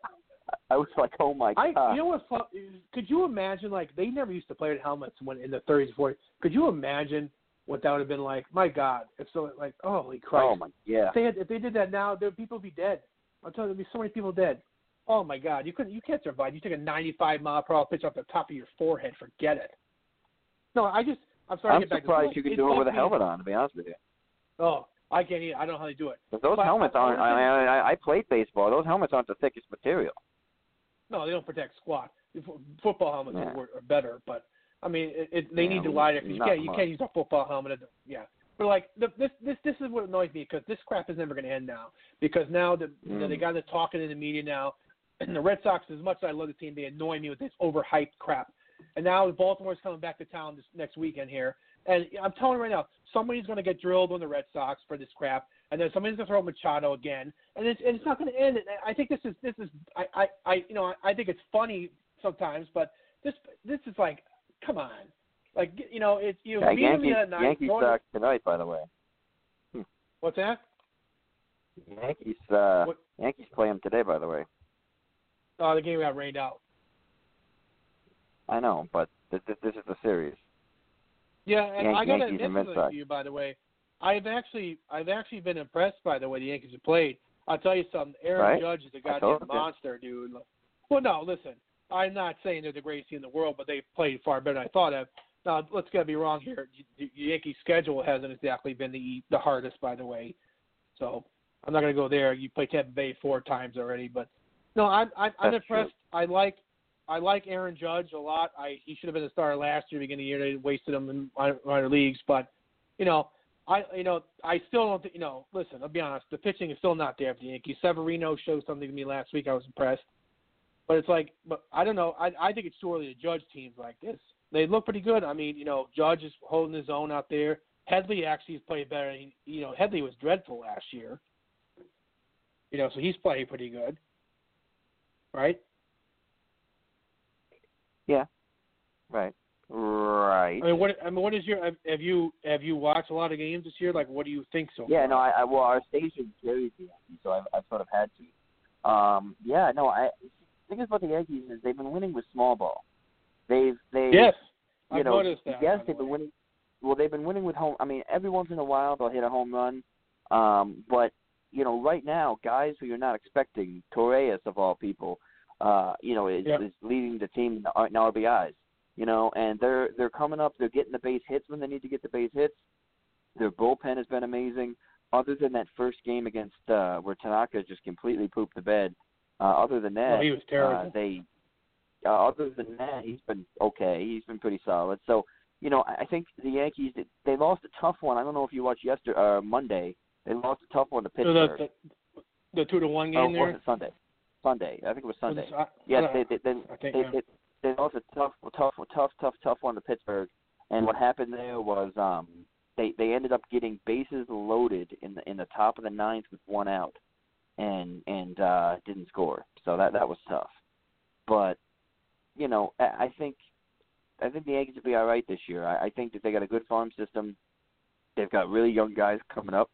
I was like, oh, my God. You know what's fun? Could you imagine, like, they never used to play with helmets when in the 30s and 40s. Could you imagine what that would have been like? My God. It's so, like, holy Christ. Oh, my, yeah. If they did that now, people would be dead. I'm telling you, there'd be so many people dead. Oh, my God. You can't survive. You take a 95-mile-per-hour pitch off the top of your forehead. Forget it. No, I'm sorry to get back to I'm surprised you could do it with a helmet on, to be honest with you. Oh, I can't either. I don't know how they do it. But those helmets aren't. I played baseball. Those helmets aren't the thickest material. No, they don't protect squat. Football helmets are better, but I mean, they need to lie there because you can't use a football helmet. Yeah, but like this is what annoys me because this crap is never going to end now because now they got to talking in the media now, and the Red Sox, as much as I love the team, they annoy me with this overhyped crap. And now Baltimore's coming back to town this next weekend here. And I'm telling you right now, somebody's going to get drilled on the Red Sox for this crap, and then somebody's going to throw Machado again, and it's not going to end. I think this is I think it's funny sometimes, but this is like, come on, like Yankees suck tonight, by the way. What's that? Yankees play them today, by the way. Oh, the game got rained out. I know, but this is the series. Yeah, and I got to admit to you, by the way. I've actually been impressed by the way the Yankees have played. I'll tell you something. Aaron Judge is a goddamn monster, dude. Well, no, listen. I'm not saying they're the greatest team in the world, but they've played far better than I thought of. Now, let's get me wrong here. The Yankees' schedule hasn't exactly been the hardest, by the way. So I'm not going to go there. You played Tampa Bay 4 times already, but no, I'm impressed. True. I like Aaron Judge a lot. He should have been the starter last year, beginning of the year. They wasted him in minor leagues, but I still don't think. Listen, I'll be honest. The pitching is still not there for the Yankees. Severino showed something to me last week. I was impressed, but it's like, but I don't know. I think it's too early to judge teams like this. They look pretty good. I mean, Judge is holding his own out there. Headley actually has played better. Headley was dreadful last year. So he's playing pretty good, right? Yeah, right. I mean, what is your? Have you watched a lot of games this year? Like, what do you think so far? Yeah, no, our station carries the Yankees, so I've sort of had to. The thing about the Yankees is they've been winning with small ball. Yes, I've noticed that. Yes, they've been winning. Well, they've been winning with home. I mean, every once in a while they'll hit a home run, but right now, guys who you're not expecting, Torreyes of all people. Is leading the team in RBIs, and they're coming up. They're getting the base hits when they need to get the base hits. Their bullpen has been amazing. Other than that first game against where Tanaka just completely pooped the bed. Other than that, he was terrible. other than that, he's been okay. He's been pretty solid. So, I think the Yankees, they lost a tough one. I don't know if you watched Monday. They lost a tough one to Pittsburgh. So the 2-1 game there? Was it Sunday? Sunday. I think it was Sunday. They lost a tough one to Pittsburgh. And what happened there was they ended up getting bases loaded in the top of the ninth with one out, and didn't score. So that was tough. But I think the Yankees will be all right this year. I think that they got a good farm system. They've got really young guys coming up,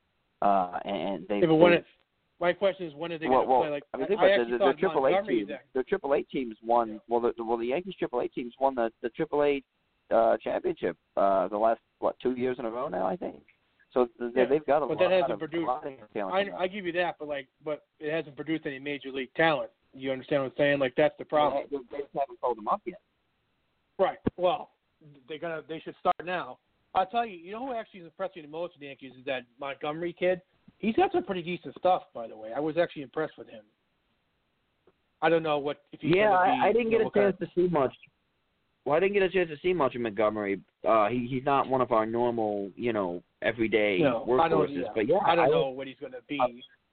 and they. My question is, when are they going to play? Like, their AAA teams. Their AAA teams won. Well, the Yankees AAA teams won the AAA championship the last 2 years in a row now, I think. So they've got a lot. But that hasn't produced. Talent. I give you that, but it hasn't produced any major league talent. You understand what I'm saying? Like, that's the problem. They haven't sold them up yet. Right. Well, they should start now. I'll tell you. You know who actually is impressed me the most with the Yankees is that Montgomery kid. He's got some pretty decent stuff, by the way. I was actually impressed with him. I don't know if he's going to be. I didn't get a chance to see much. Well, I didn't get a chance to see much of Montgomery. He's not one of our normal, everyday workhorses. But I don't know what he's going to be.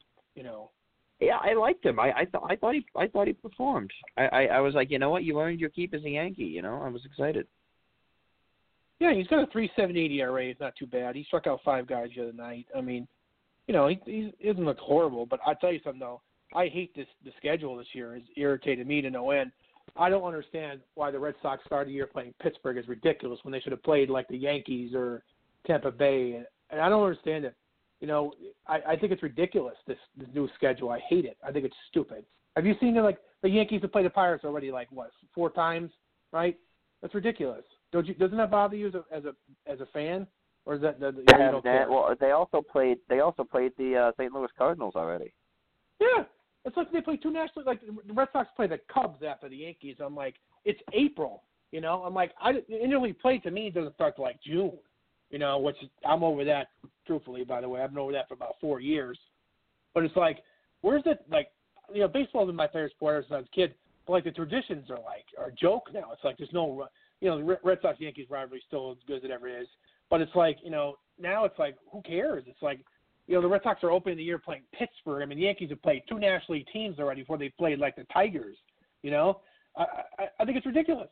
Yeah, I liked him. I thought he performed. I was like, you know what, you earned your keep as a Yankee. I was excited. Yeah, he's got a 3.78 ERA. It's not too bad. He struck out 5 guys the other night. I mean, he doesn't look horrible. But I'll tell you something though. I hate the schedule this year. It's irritated me to no end. I don't understand why the Red Sox started the year playing Pittsburgh is ridiculous when they should have played like the Yankees or Tampa Bay. And I don't understand it. I think it's ridiculous, this new schedule. I hate it. I think it's stupid. Have you seen the Yankees have played the Pirates already 4 times, right? That's ridiculous. Doesn't that bother you as a fan? Or is that well, they also played the St. Louis Cardinals already. Yeah. It's like they play 2 national. Like the Red Sox play the Cubs after the Yankees. I'm like, it's April. I'm like, interleague play to me doesn't start till June. Which I'm over that. Truthfully, by the way, I've been over that for about 4 years. But it's like, where's it? Baseball's been my favorite sport ever since I was a kid. But the traditions are a joke now. It's like there's no, the Red Sox Yankees rivalry is still as good as it ever is. But it's like, now it's like, who cares? It's like. The Red Sox are opening the year playing Pittsburgh. I mean, the Yankees have played 2 National League teams already before they played the Tigers. I think it's ridiculous.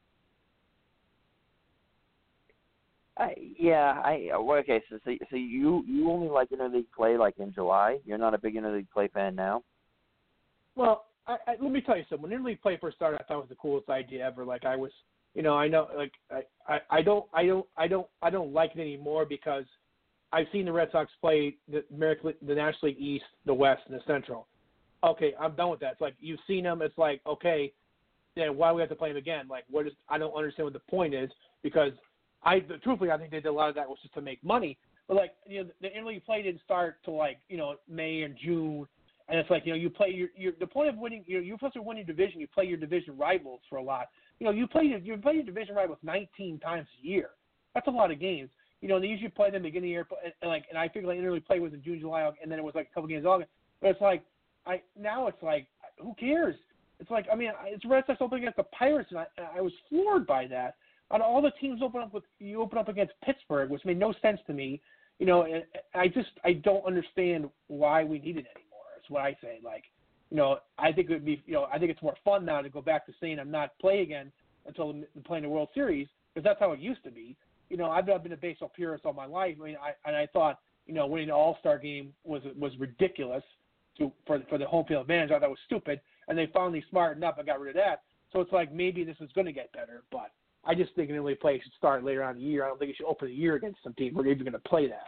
Okay. So you only like interleague play in July. You're not a big interleague play fan now. Well, let me tell you something. When interleague play first started, I thought it was the coolest idea ever. I was, I know, I don't like it anymore because I've seen the Red Sox play the National League East, the West, and the Central. Okay, I'm done with that. It's like you've seen them. It's like, okay, then why do we have to play them again? I don't understand what the point is because truthfully, I think they did a lot of that was just to make money. But the interleague play didn't start till May and June, and it's like you play the point of winning. You're supposed to win your division. You play your division rivals for a lot. You play your division rivals 19 times a year. That's a lot of games. They usually play them at the beginning of the year, and I figured interleague play was in June, July, and then it was a couple games in August. But it's now it's like, who cares? It's like, I mean, it's Red Sox opening against the Pirates, and I was floored by that. Out of all the teams you open up against Pittsburgh, which made no sense to me. And I don't understand why we need it anymore. That's what I say. I think it would be, I think it's more fun now to go back to saying I'm not play again until playing the World Series because that's how it used to be. I've been a baseball purist all my life. I mean, I thought, winning the All-Star game was ridiculous for the home field advantage. I thought that was stupid, and they finally smartened up and got rid of that. So it's like maybe this is going to get better, but I just think an interleague play should start later on in the year. I don't think it should open the year against some team where they're even going to play that.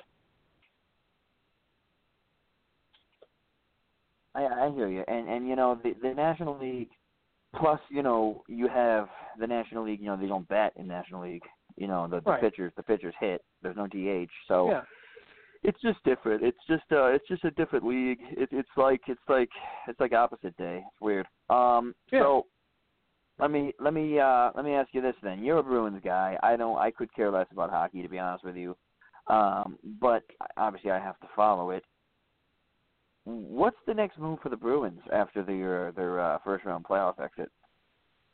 I hear you, and the National League, plus you have the National League. They don't bat in National League. The right. pitchers hit. There's no DH, so yeah. It's just different. It's just a different league. It's like opposite day. It's weird. Yeah. So let me ask you this then. You're a Bruins guy. I could care less about hockey, to be honest with you. But obviously I have to follow it. What's the next move for the Bruins after their first round playoff exit?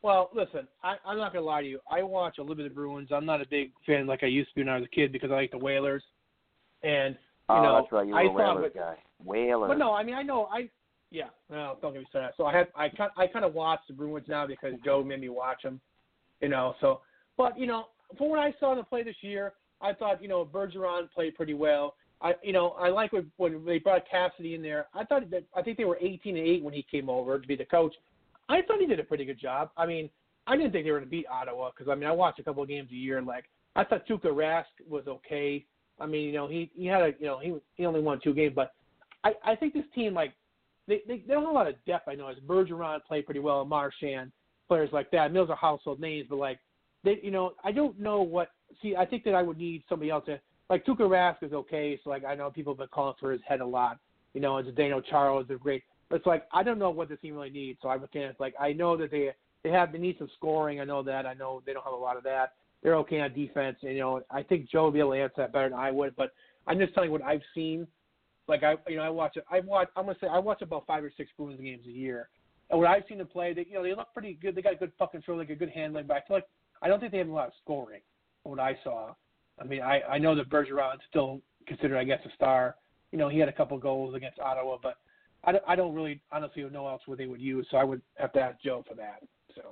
Well, listen, I'm not going to lie to you. I watch a little bit of Bruins. I'm not a big fan like I used to be when I was a kid because I like the Whalers. And, that's right. You were a Whalers guy. Whalers. But no, I mean, don't get me started. So I kind of watch the Bruins now because Joe made me watch them, So, but, from what I saw them play this year, I thought, Bergeron played pretty well. I like when they brought Cassidy in there. I think they were 18-8 when he came over to be the coach. I thought he did a pretty good job. I mean, I didn't think they were going to beat Ottawa because, I watched a couple of games a year. Like, I thought Tuukka Rask was okay. I mean, he had he only won 2 games, but I think this team, like, they don't have a lot of depth. I know as Bergeron played pretty well, Marchand, players like that. Those are household names, but like I don't know what. See, I think that I would need somebody else to like Tuukka Rask is okay. So like I know people have been calling for his head a lot. And Zdeno Chara is great. But it's like I don't know what this team really needs. So I'm looking at like I know that they need some scoring. I know that. I know they don't have a lot of that. They're okay on defense. And, I think Joe will be able to answer that better than I would. But I'm just telling you what I've seen. Like I watch about 5 or 6 Bruins games a year, and what I've seen them play, they look pretty good. They got good puck control, they got good handling. But I feel like I don't think they have a lot of scoring. What I saw, I mean, I know that Bergeron's still considered, I guess, a star. He had a couple goals against Ottawa, but I don't really honestly know else what they would use. So I would have to ask Joe for that. So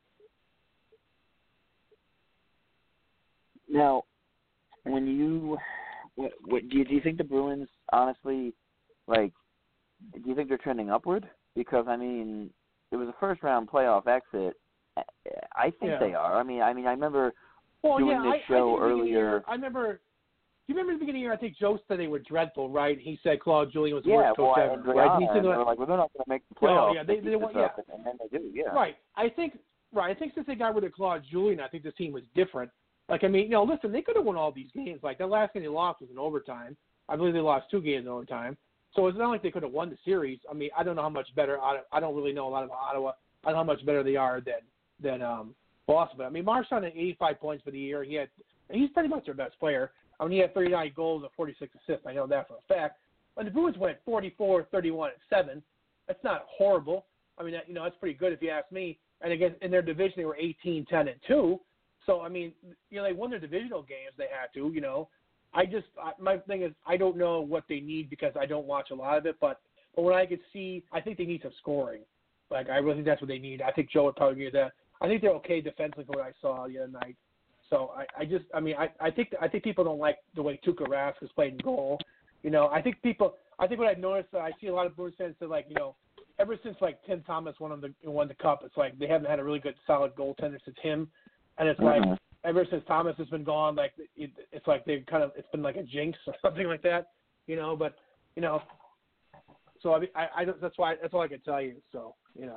now, when you. What do you think the Bruins, honestly, like, do you think they're trending upward? Because, I mean, it was a first-round playoff exit. I think they are. I mean, I remember doing this show earlier. I remember, do you remember at the beginning of the year, I think Joe said they were dreadful, right? He said Claude Julien was the worst coach ever, right? He said, they're like, well, they're not going to make the playoffs. And then they do, Right. I think since they got rid of Claude Julien, I think this team was different. Like, I mean, listen, they could have won all these games. Like, the last game they lost was in overtime. I believe they lost 2 games in overtime. So it's not like they could have won the series. I mean, I don't know how much better. I don't really know a lot about Ottawa. I don't know how much better they are than Boston. But, I mean, Marchand had 85 points for the year. He's pretty much their best player. I mean, he had 39 goals and 46 assists. I know that for a fact. But the Bruins went 44, 31, and 7. That's not horrible. I mean, that's pretty good if you ask me. And again, in their division, they were 18, 10, and 2. So, I mean, they won their divisional games. They had to, my thing is I don't know what they need because I don't watch a lot of it. But what I could see, I think they need some scoring. Like, I really think that's what they need. I think Joe would probably agree with that. I think they're okay defensively for what I saw the other night. So, I think people don't like the way Tuukka Rask has played in goal. I think what I've noticed, I see a lot of Bruins fans that, like, ever since, like, Tim Thomas won the Cup, it's like they haven't had a really good, solid goaltender since him. And it's like ever since Thomas has been gone, like it's like they've it's been like a jinx or something like that, But so I that's all I can tell you. So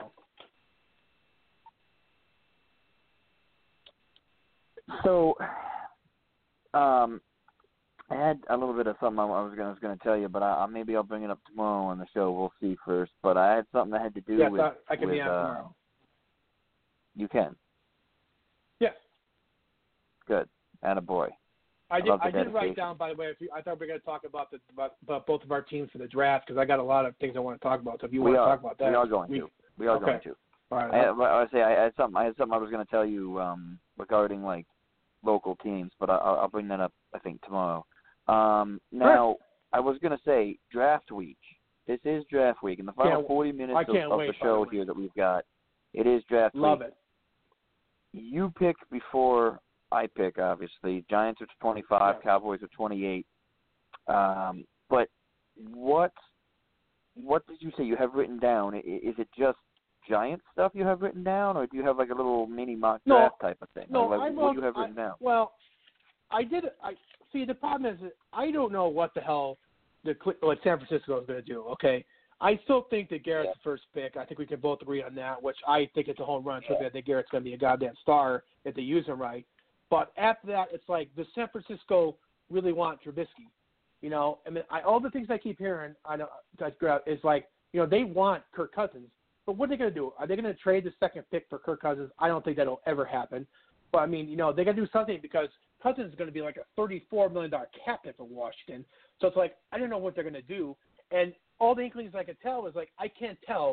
So, I had a little bit of something I was going to tell you, but maybe I'll bring it up tomorrow on the show. We'll see first. But I had something that had to do with. I can be on tomorrow. You can. Yes. Good. Attaboy. I did write down, by the way. I thought we were going to talk about both of our teams for the draft because I got a lot of things I want to talk about. So if you want to talk about that, we are going to. All right. I had something I was going to tell you regarding like local teams, but I'll bring that up I think tomorrow. Now I was going to say draft week. This is draft week, in the final 40 minutes of the show here that we've got. It is draft week. Love it. You pick before I pick, obviously. Giants are 25, Cowboys are 28. But what did you say you have written down? Is it just Giant stuff you have written down, or do you have like a little mini mock draft type of thing? No, what do you have written down? Well, I did. See, the problem is that I don't know what the hell what San Francisco is going to do. Okay, I still think that Garrett's the first pick. I think we can both agree on that, which I think it's a home run. I think Garrett's going to be a goddamn star if they use him right. But after that, it's like, does San Francisco really want Trubisky? I mean, all the things I keep hearing, is like, they want Kirk Cousins. But what are they going to do? Are they going to trade the second pick for Kirk Cousins? I don't think that'll ever happen. But, I mean, they got to do something because Cousins is going to be like a $34 million cap hit for Washington. So it's like, I don't know what they're going to do. And all the inklings I can tell is, like, I can't tell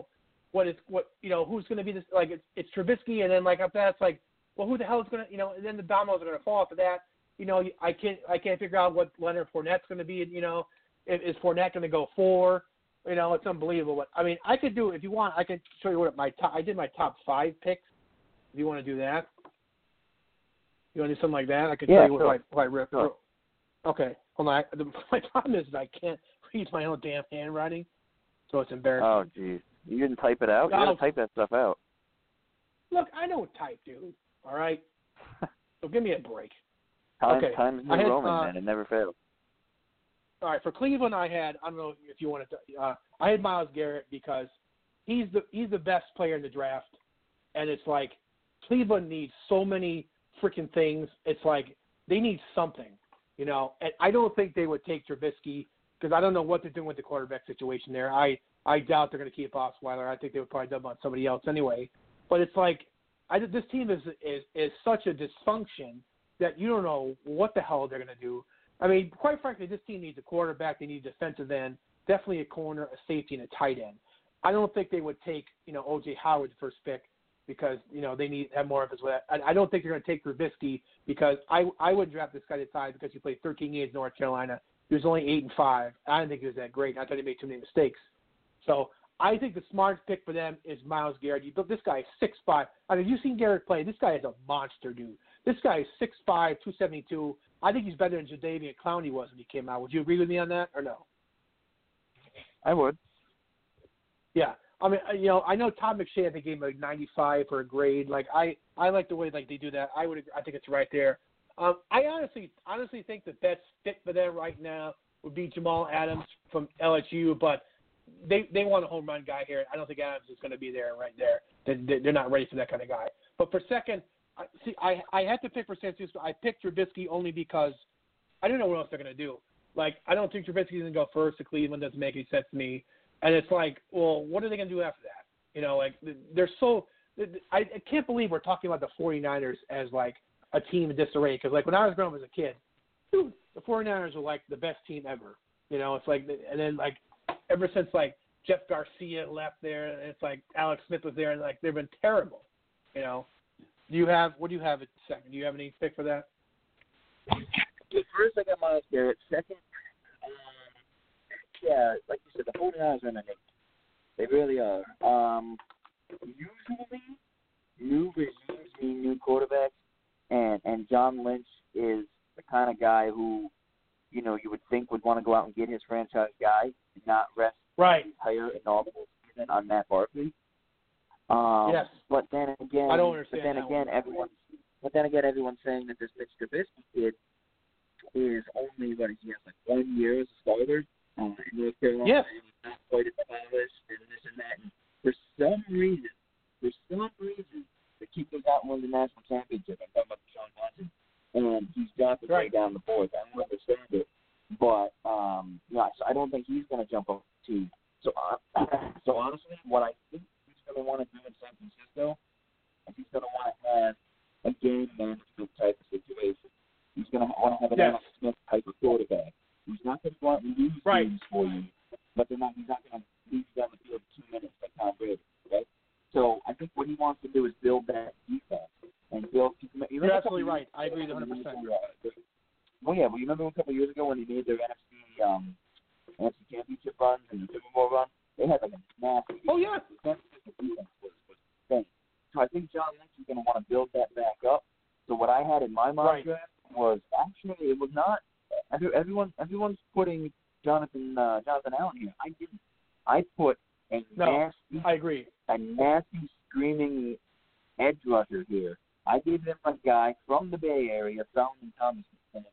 who's going to be this, like, it's Trubisky, and then, like, after that, it's like, well, who the hell is going to, and then the dominoes are going to fall after that. I can't figure out what Leonard Fournette's going to be, is Fournette going to go 4? It's unbelievable. But, I mean, I could do, if you want, I can show you what I did my top 5 picks, if you want to do that. You want to do something like that? I could show you what I ripped. Sure. Okay, hold on. My problem is I can't read my own damn handwriting, so it's embarrassing. Oh, geez. You didn't type it out? You got to type that stuff out. Look, I don't type, dude. All right? So give me a break. Time's New Roman, man. It never fails. All right, for Cleveland, I don't know if you want to. I had Myles Garrett because he's the best player in the draft, and it's like Cleveland needs so many freaking things. It's like they need something, And I don't think they would take Trubisky because I don't know what they're doing with the quarterback situation there. I doubt they're going to keep Osweiler. I think they would probably dub on somebody else anyway. But it's like this team is such a dysfunction that you don't know what the hell they're going to do. I mean, quite frankly, this team needs a quarterback. They need a defensive end, definitely a corner, a safety, and a tight end. I don't think they would take, O.J. Howard the first pick because, they need to have more of his way. I don't think they're going to take Trubisky because I would draft this guy to tie because he played 13 years in North Carolina. He was only 8-5. I didn't think he was that great. I thought he made too many mistakes. So I think the smart pick for them is Myles Garrett. This guy is 6'5". I mean, you've seen Garrett play. This guy is a monster, dude. This guy is 6'5", 272. I think he's better than Jadeveon Clowney was when he came out. Would you agree with me on that or no? I would. Yeah. I mean, I know Todd McShay, I think, gave him like 95 for a grade. Like, I like the way they do that. I think it's right there. I honestly think the best fit for them right now would be Jamal Adams from LSU, but they want a home run guy here. I don't think Adams is going to be there right there. They're not ready for that kind of guy. But for second, I had to pick for San Francisco. I picked Trubisky only because I don't know what else they're going to do. Like, I don't think Trubisky's going to go first to Cleveland. Doesn't make any sense to me. And it's like, well, what are they going to do after that? They're so – I can't believe we're talking about the 49ers as, like, a team in disarray. Because, like, when I was growing up as a kid, dude, the 49ers were, like, the best team ever. It's like – and then, like, ever since, like, Jeff Garcia left there, and it's like Alex Smith was there, and, like, they've been terrible, What do you have at second? Do you have any pick for that? First, I got Myles Garrett. Second, yeah, like you said, the 49ers are in a nick. They really are. Usually, new regimes mean new quarterbacks, and John Lynch is the kind of guy who, you would think would want to go out and get his franchise guy and not rest his entire inaugural season on Matt Barkley. Yes. But then again, I don't understand everyone's saying that this Mitch Trubisky kid is only he has like 1 year as a starter in North Carolina. Yes. And he's not quite as polished and this and that. And for some reason, the Keepers out won the national championship. I'm talking about Deshaun Watson, and he's dropped his way down the board. I don't understand it, but so I don't think he's going to jump up the team. So honestly, what I think he's going to want to do in San Francisco is he's going to want to have a game management type of situation. He's going to want to have an Alex Smith type of quarterback. He's not going to go out and lose games for you, but he's not going to leave you down the field in 2 minutes like Tom Brady, right? So I think what he wants to do is build that defense and build. You're absolutely right. I agree 100%. Well, yeah. Well, you remember a couple of years ago when he made their NFC Championship runs and the Super Bowl run? They had like a massive. Oh yeah. The defense was insane. So I think John Lynch is going to want to build that back up. So what I had in my mind was actually it was not. Everyone's putting Jonathan Allen here. I didn't. I put a nasty screaming edge rusher here. I gave them a guy from the Bay Area, Solomon Thomas.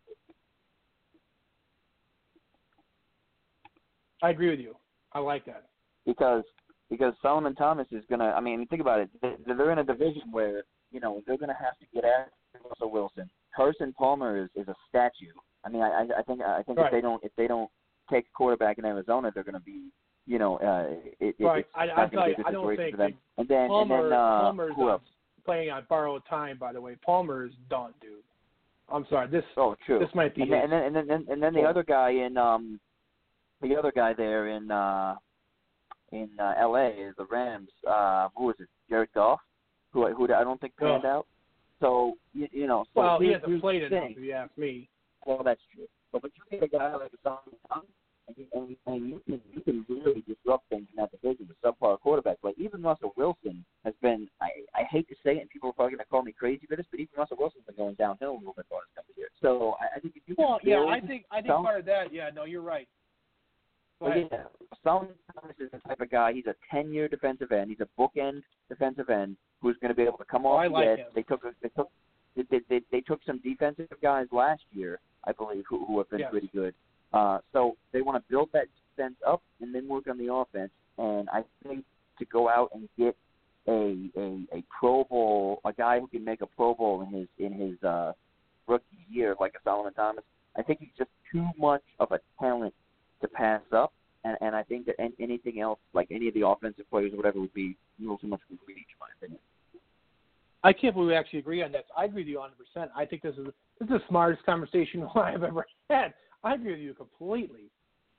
I agree with you. I like that. Because Solomon Thomas is going to, I mean, think about it. They're in a division where, they're going to have to get after Russell Wilson. Carson Palmer is a statue. I mean, I think if they don't take a quarterback in Arizona, they're going to be, it's not going to be a good situation for them. And then Palmer's who else? Playing on borrowed time, by the way. Palmer is done, dude. I'm sorry. This might be. And then the other guy there in in L.A., the Rams, who was it, Jared Goff, who I don't think panned out. So, you know. So well, he hasn't played enough, if you ask me. Well, that's true. But you get a guy like Solomon Thomas, and you can really disrupt things in that division with subpar quarterbacks. Like, even Russell Wilson has been, I hate to say it, and people are probably going to call me crazy for this, but even Russell Wilson's been going downhill a little bit for this couple of years. So I think if you I think part of that, no, you're right. Yeah, Solomon Thomas is the type of guy. He's a 10-year defensive end. He's a bookend defensive end who's going to be able to come off the edge. They took some defensive guys last year, I believe, who have been pretty good. So they want to build that defense up and then work on the offense. And I think to go out and get a Pro Bowl, a guy who can make a Pro Bowl in his rookie year, like a Solomon Thomas, I think he's just too much of a talent to pass up, and I think that anything else, like any of the offensive players or whatever, would be a little too much of a reach, in my opinion. I can't believe we actually agree on this. I agree with you 100%. I think this is the smartest conversation I've ever had. I agree with you completely.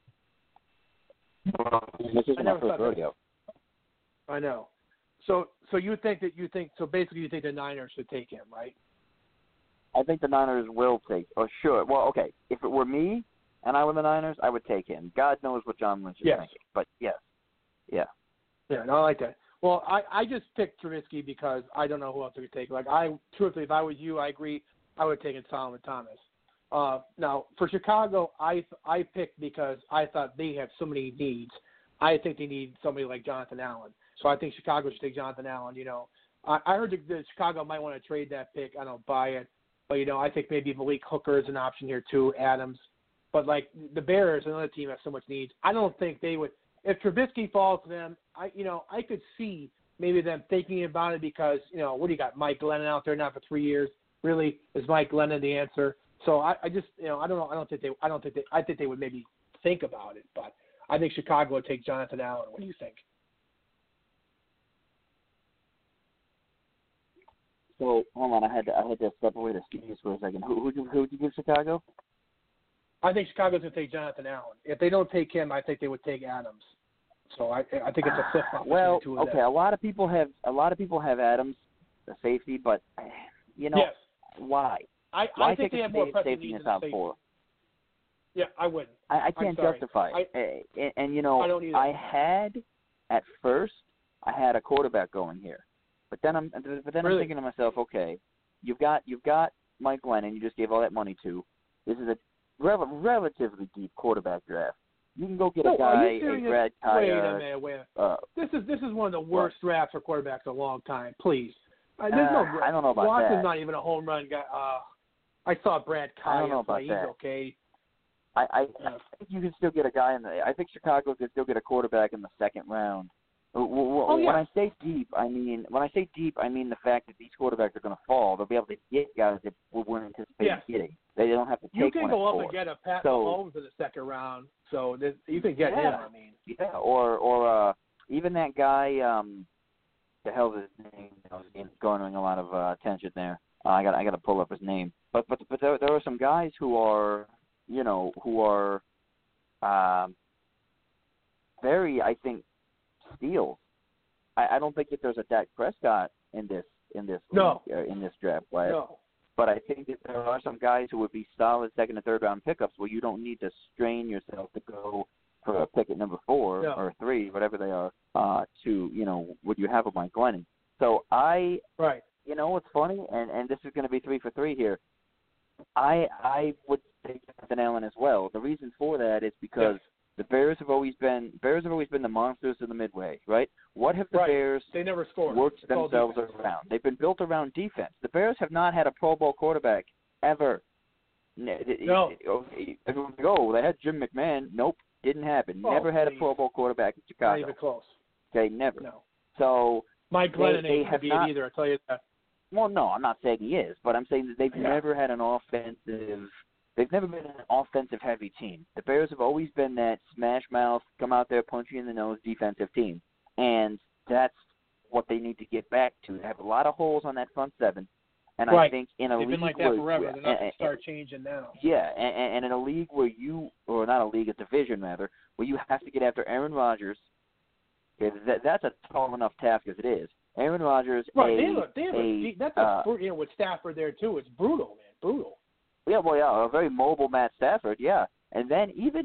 This is my first rodeo. I know. So you think basically you think the Niners should take him, right? I think the Niners will take. Oh, sure. Well, okay. If it were me and I were the Niners, I would take him. God knows what John Lynch is thinking. But yes. Yeah. Yeah, no, I like that. Well, I just picked Trubisky because I don't know who else I could take. Like, truthfully, if I was you, I agree, I would have taken Solomon Thomas. Now, for Chicago, I picked because I thought they have so many needs. I think they need somebody like Jonathan Allen. So I think Chicago should take Jonathan Allen. You know, I heard that Chicago might want to trade that pick. I don't buy it. But, you know, I think maybe Malik Hooker is an option here too, Adams. But, like, the Bears, another team, have so much needs. I don't think they would – if Trubisky falls to them, I could see maybe them thinking about it because, you know, what do you got, Mike Glennon out there now for 3 years? Really, is Mike Glennon the answer? So I just, you know, I don't know. I think they would maybe think about it. But I think Chicago would take Jonathan Allen. What do you think? So hold on, I had to step away to Steve for a second. Who'd you give Chicago? I think Chicago's going to take Jonathan Allen. If they don't take him, I think they would take Adams. So I think it's a flip flop. Well, okay. A lot of people have Adams, the safety, but you know why? I think they have more pressing needs in the top four. Yeah, I wouldn't. I can't justify it. And you know, I had a quarterback going here, but then I'm thinking to myself, okay, you've got Mike Glennon, you just gave all that money to. This is a relatively deep quarterback draft. You can go get a guy, a Brad Kaya. Wait a minute. This is one of the worst drafts for quarterbacks in a long time. Please. I don't know about Watson's that. not even a home run guy. I saw Brad Kaya. I don't know about He's that. Okay. I think you can still get a guy I think Chicago can still get a quarterback in the second round. When I say deep, I mean the fact that these quarterbacks are going to fall. They'll be able to get guys that we weren't anticipating getting. They don't have to take You can one go at up 4. and get a Pat Mahomes in the second round, so you can get him. I mean, or even that guy. The hell is his name? He's garnering a lot of attention there. I got to pull up his name. But there are some guys who are very, I think, steals. I don't think that there's a Dak Prescott in this draft class. No. But I think that there are some guys who would be solid second and third round pickups where you don't need to strain yourself to go for a pick at number 4 or 3, whatever they are, to, you know, would you have a Mike Glennon. So you know what's funny, and this is going to be 3 for 3 here. I would take Jonathan Allen as well. The reason for that is because the Bears have always been the monsters of the Midway, right? What have the Bears they never scored. Worked themselves around? They've been built around defense. The Bears have not had a Pro Bowl quarterback ever. No. Everyone's like, oh, they had Jim McMahon. Nope, didn't happen. Never had a Pro Bowl quarterback in Chicago. Not even close. Okay, never. No. So Mike Glennon they have not either. I tell you that. Well, no, I'm not saying he is, but I'm saying that they've never had an offensive. They've never been an offensive-heavy team. The Bears have always been that smash-mouth, come out there, punch you in the nose defensive team, and that's what they need to get back to. They have a lot of holes on that front seven, and I think in a They've league been like that forever. They're not going to start changing now. Yeah, and in a league where a division rather, where you have to get after Aaron Rodgers, That's a tall enough task as it is. Aaron Rodgers, right? That's with Stafford there too. It's brutal, man, brutal. Yeah, well, yeah, a very mobile Matt Stafford, yeah. And then even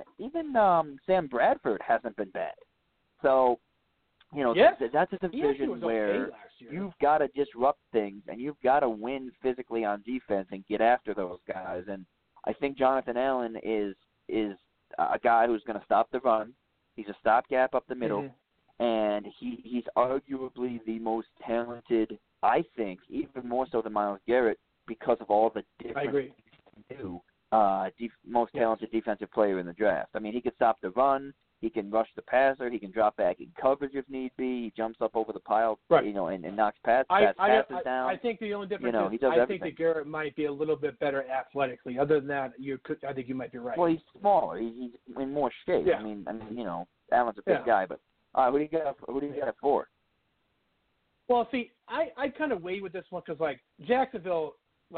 Sam Bradford hasn't been bad. So, that's a division where you've got to disrupt things and you've got to win physically on defense and get after those guys. And I think Jonathan Allen is a guy who's going to stop the run. He's a stopgap up the middle, and he's arguably the most talented, I think, even more so than Myles Garrett, because of all the different things he can do. Most talented defensive player in the draft. I mean, he can stop the run. He can rush the passer. He can drop back in coverage if need be. He jumps up over the pile, and knocks passes down. I think the only difference he is does I everything. think that Garrett might be a little bit better athletically. Other than that, I think you might be right. Well, he's smaller. He's in more shape. Yeah. I mean, Allen's a big guy, but who do you got at 4? Well, see, I kind of weighed with this one because Jacksonville,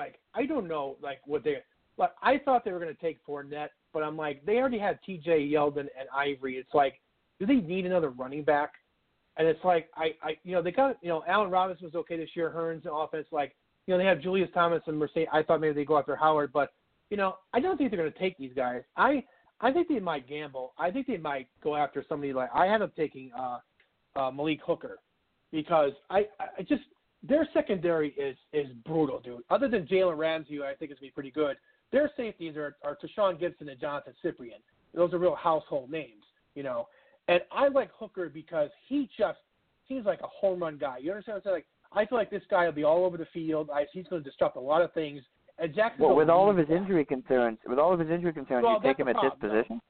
I don't know what they. I thought they were going to take Fournette, but I'm like, they already had T.J. Yeldon and Ivory. It's like, do they need another running back? And it's like, they got, Allen Robinson was okay this year. Hearns and offense, they have Julius Thomas and Mercedes. I thought maybe they'd go after Howard, but, I don't think they're going to take these guys. I think they might gamble. I think they might go after somebody I have them taking Malik Hooker because I just, their secondary is brutal, dude. Other than Jalen Ramsey, who I think is going to be pretty good, their safeties are Tashawn Gibson and Jonathan Cyprien. Those are real household names, And I like Hooker because he just seems like a home run guy. You understand what I'm saying? I feel like this guy will be all over the field. He's going to disrupt a lot of things. And Jacksonville. Well, with all of his injury concerns, you take him at this position.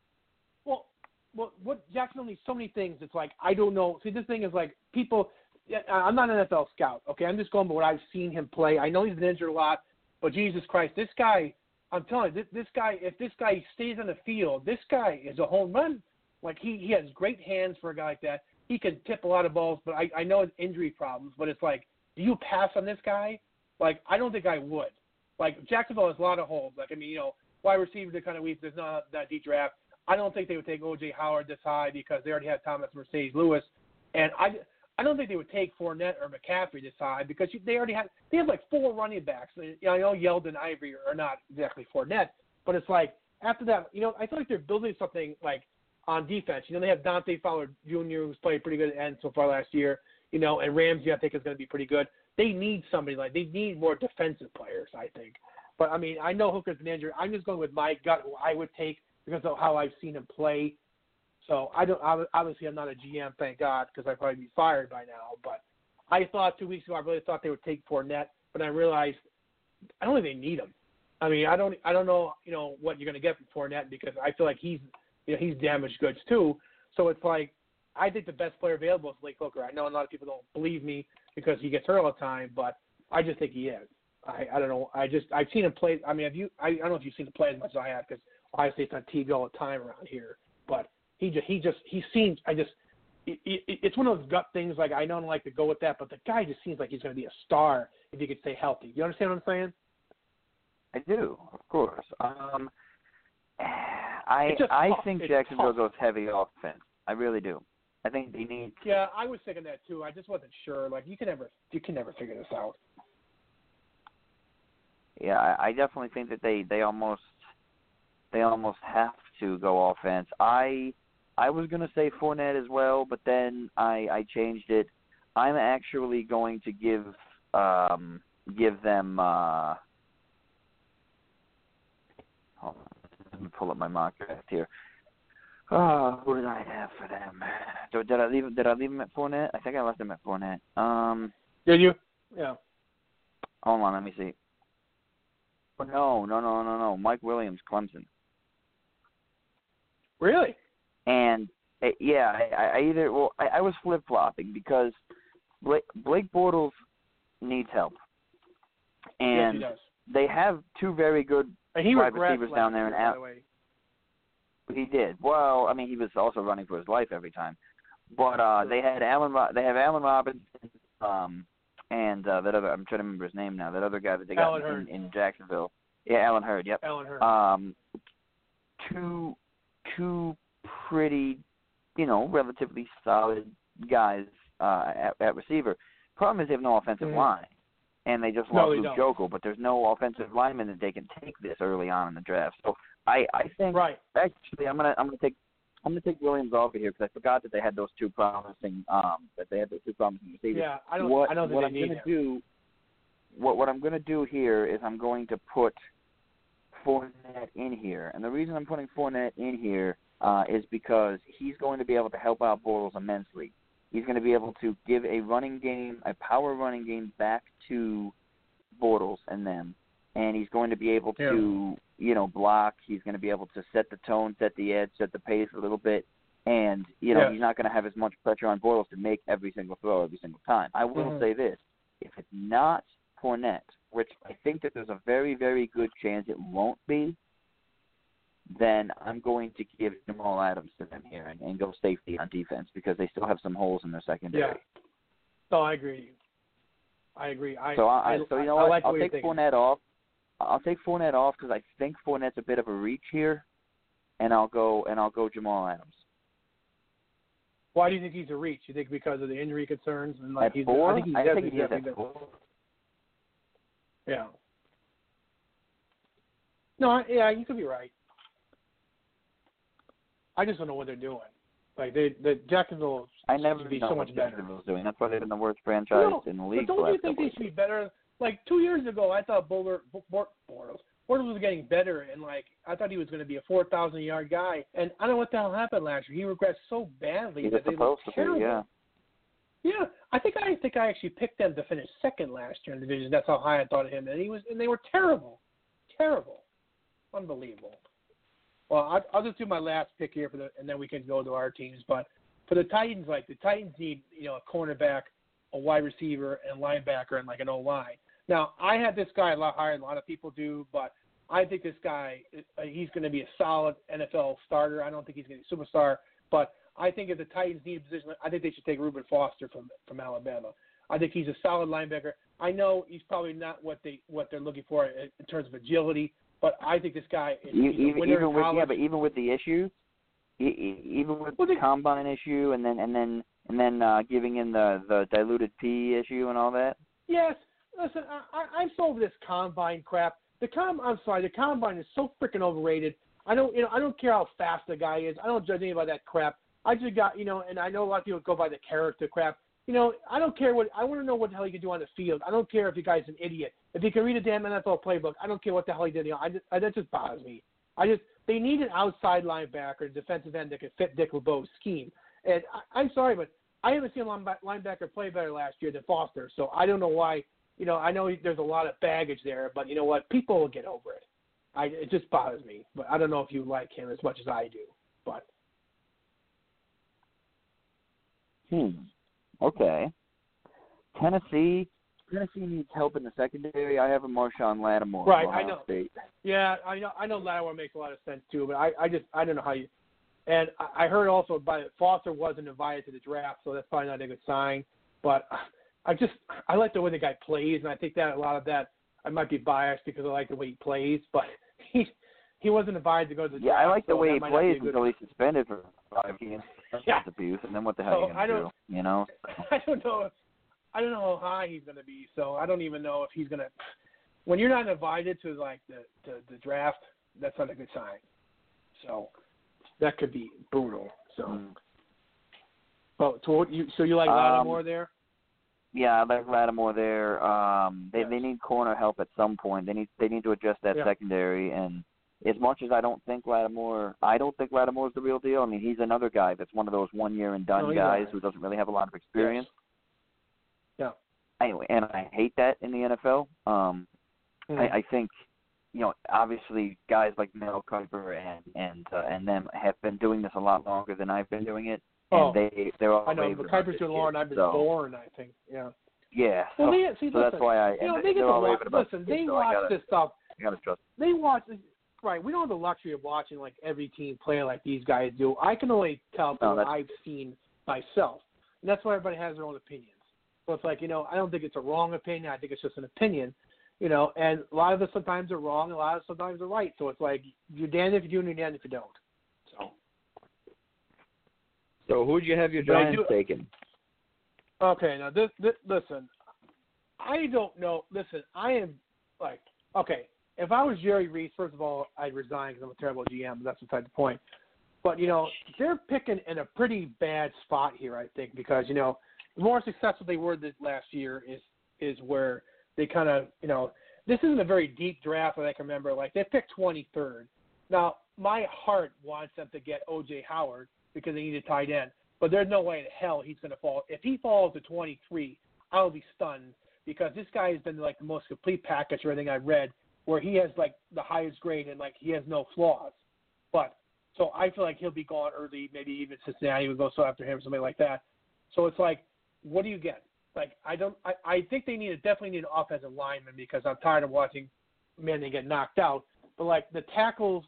Well, what Jacksonville needs so many things. It's I don't know. See, this thing is people. I'm not an NFL scout. Okay, I'm just going by what I've seen him play. I know he's been injured a lot. But Jesus Christ, this guy, I'm telling you, this guy, if this guy stays on the field, this guy is a home run. He has great hands for a guy like that. He can tip a lot of balls, but I know his injury problems. But it's do you pass on this guy? I don't think I would. Jacksonville has a lot of holes. Wide receivers are kind of weak. There's not that deep draft. I don't think they would take O.J. Howard this high because they already have Thomas Mercedes Lewis. And I don't think they would take Fournette or McCaffrey this high because they have 4 running backs. I know Yeldon and Ivory are not exactly Fournette, but it's after that, I feel like they're building something on defense. They have Dante Fowler Jr. who's played pretty good at end so far last year, and Ramsey I think is going to be pretty good. They need somebody they need more defensive players, I think. But I know Hooker's been injured. I'm just going with my gut who I would take because of how I've seen him play. So obviously I'm not a GM, thank God, because I'd probably be fired by now. But I thought 2 weeks ago I really thought they would take Fournette, but I realized I don't think they need him. I mean, I don't know, what you're going to get from Fournette because I feel like he's damaged goods too. So it's I think the best player available is Malik Hooker. I know a lot of people don't believe me because he gets hurt all the time, but I just think he is. I don't know. I've seen him play. I mean, I don't know if you've seen him play as much as I have because Ohio State's on TV all the time around here, but. He seems it's one of those gut things. I don't like to go with that, but the guy just seems like he's going to be a star if he could stay healthy. You understand what I'm saying? I do, of course. I think Jacksonville goes heavy offense. I really do. I think they need. Yeah, I was thinking that too. I just wasn't sure. You can never figure this out. Yeah, I definitely think that they almost have to go offense. I was going to say Fournette as well, but then I changed it. I'm actually going to give them hold on, let me pull up my mock draft here. Who did I have for them? Did I leave them at Fournette? I think I left them at Fournette. Did you? Yeah. Hold on, let me see. No. Mike Williams, Clemson. Really? And I was flip-flopping because Blake Bortles needs help. And yes, he does. They have 2 very good wide receivers down there. By the way. He did. Well, I mean, he was also running for his life every time. But they have Allen Robinson and that other, I'm trying to remember his name now, that other guy that they got in Jacksonville. Yeah, Alan Hurd, yep. Alan Hurd. Two pretty relatively solid guys at receiver. Problem is they have no offensive line, and they just lost Luke Jokel, but there's no offensive lineman that they can take this early on in the draft. So I think actually I'm gonna take Williams off of here because I forgot that they had those two promising receivers. Yeah, I don't what think I'm they need gonna do. What I'm going to do here is I'm going to put Fournette in here. And the reason I'm putting Fournette in here is because he's going to be able to help out Bortles immensely. He's going to be able to give a power running game back to Bortles and them. And he's going to be able to, block. He's going to be able to set the tone, set the edge, set the pace a little bit. And, he's not going to have as much pressure on Bortles to make every single throw every single time. I will say this. If it's not Fournette, which I think that there's a very, very good chance it won't be, then I'm going to give Jamal Adams to them here and go safety on defense because they still have some holes in their secondary. Yeah. No, I agree. So you know what? I'll take Fournette off. I'll take Fournette off because I think Fournette's a bit of a reach here, and I'll go Jamal Adams. Why do you think he's a reach? You think because of the injury concerns and at 4? I think he's at 4. Yeah. No, you could be right. I just don't know what they're doing. Like the Jacksonville should be so much better. Jacksonville's doing. That's why they've been the worst franchise in the league. But don't you think they should be better? Like 2 years ago, I thought Bortles was getting better, and I thought he was going to be a 4,000-yard guy. And I don't know what the hell happened last year. He regressed so badly that they looked terrible. Yeah. Yeah, I think I actually picked them to finish second last year in the division. That's how high I thought of him, and they were terrible, unbelievable. Well, I'll just do my last pick here and then we can go to our teams. But for the Titans, the Titans need a cornerback, a wide receiver, and linebacker, and an O-line. Now I had this guy a lot higher than a lot of people do, but I think this guy he's going to be a solid NFL starter. I don't think he's going to be a superstar, but I think if the Titans need a position, I think they should take Reuben Foster from Alabama. I think he's a solid linebacker. I know he's probably not what they're looking for in terms of agility, but I think this guy is even with the issues, even with the combine issue, and then giving in the diluted P issue and all that. Yes, listen, I'm so over this combine crap. The combine is so freaking overrated. I don't care how fast the guy is. I don't judge anybody by that crap. I just got, and I know a lot of people go by the character crap. I don't care I want to know what the hell he can do on the field. I don't care if the guy's an idiot. If he can read a damn NFL playbook, I don't care what the hell he did. That just bothers me. They need an outside linebacker, a defensive end that can fit Dick LeBeau's scheme. And I'm sorry, but I haven't seen a linebacker play better last year than Foster. So I don't know why. I know there's a lot of baggage there, but you know what? People will get over it. It just bothers me. But I don't know if you like him as much as I do. But Okay. Tennessee needs help in the secondary. I have a Marshawn Lattimore. Right, I know. State. Yeah, I know Lattimore makes a lot of sense too, but I don't know how you. And I heard also Foster wasn't invited to the draft, so that's probably not a good sign. But I like the way the guy plays, and I think that a lot of that I might be biased because I like the way he plays, but he wasn't invited to go to the draft. Yeah, I like the so way he plays until he's suspended for 5 games. Yeah. Abuse, and then what the hell are you going to do? I don't know. I don't know how high he's going to be, so I don't even know if he's going to. When you're not invited to the draft, that's not a good sign. So that could be brutal. So, so you like Lattimore there? Yeah, I like Lattimore there. They need corner help at some point. They need to adjust that secondary. And as much as I don't think Lattimore is the real deal. I mean, he's another guy that's one of those 1 year and done guys who doesn't really have a lot of experience. Yeah. Anyway, and I hate that in the NFL. I think, obviously guys like Mel Kiper and them have been doing this a lot longer than I've been doing it. And they're all. I know, but Kiper's doing longer than I've been born, I think. Yeah. Yeah. Well, that's why they get to watch. Listen, they watch this stuff. You gotta trust. They watch. Right, we don't have the luxury of watching every team play like these guys do. I can only tell from what I've seen myself, and that's why everybody has their own opinions. So it's I don't think it's a wrong opinion. I think it's just an opinion, and a lot of us sometimes are wrong, and a lot of us sometimes are right. So it's you're damned if you do and you're damned if you don't. So who would you have your Giants taking? Okay, now this listen, I don't know. Listen, I am like, okay, if I was Jerry Reese, first of all, I'd resign because I'm a terrible GM, but that's beside the point. But, they're picking in a pretty bad spot here, I think, because, the more successful they were this last year is where they kind of, this isn't a very deep draft that I can remember. Like, they picked 23rd. Now, my heart wants them to get O.J. Howard because they need a tight end. But there's no way in hell he's going to fall. If he falls to 23, I'll be stunned because this guy has been, like, the most complete package or anything I've read where he has, like, the highest grade and, like, he has no flaws. But so I feel like he'll be gone early, maybe even Cincinnati would go so after him, something like that. So it's like, what do you get? Like, I think they definitely need an offensive lineman because I'm tired of watching Manning get knocked out. But, like, the tackles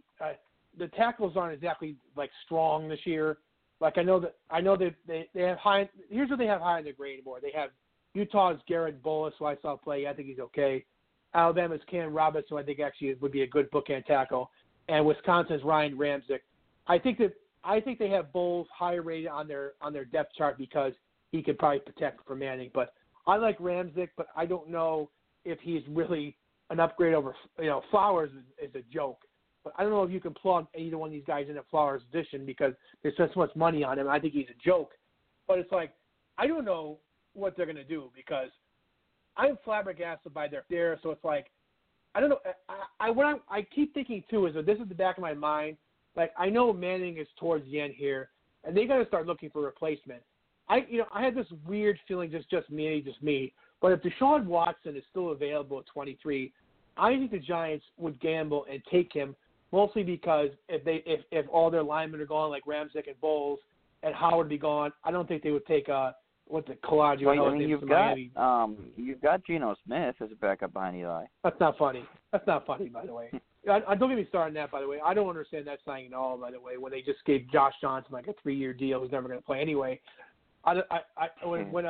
aren't exactly, like, strong this year. Like, I know that they have high – here's what they have high on their grade board. They have Utah's Garrett Bolles, who I saw play. I think he's okay. Alabama's Cam Robinson, who I think actually would be a good bookend tackle. And Wisconsin's Ryan Ramczyk. I think they have Bolles higher rated on their depth chart because he could probably protect for Manning. But I like Ramczyk, but I don't know if he's really an upgrade over Flowers is a joke. But I don't know if you can plug either one of these guys into Flowers' position because they spent so much money on him. I think he's a joke. But it's like I don't know what they're going to do because I'm flabbergasted by their there. So it's like I don't know. I keep thinking too is that this is the back of my mind. Like I know Manning is towards the end here, and they got to start looking for a replacement. I had this weird feeling, just me. But if Deshaun Watson is still available at 23, I think the Giants would gamble and take him, mostly because if all their linemen are gone, like Ramczyk and Bolles, and Howard be gone, I don't think they would take Kalaju. Well, I mean, you've got Geno Smith as a backup behind Eli. That's not funny. That's not funny, by the way. I don't get me started on that, by the way. I don't understand that signing at all, by the way, when they just gave Josh Johnson like a 3-year deal who's never going to play anyway. When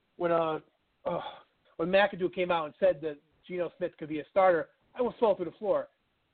McAdoo came out and said that Geno Smith could be a starter, I almost fell through the floor.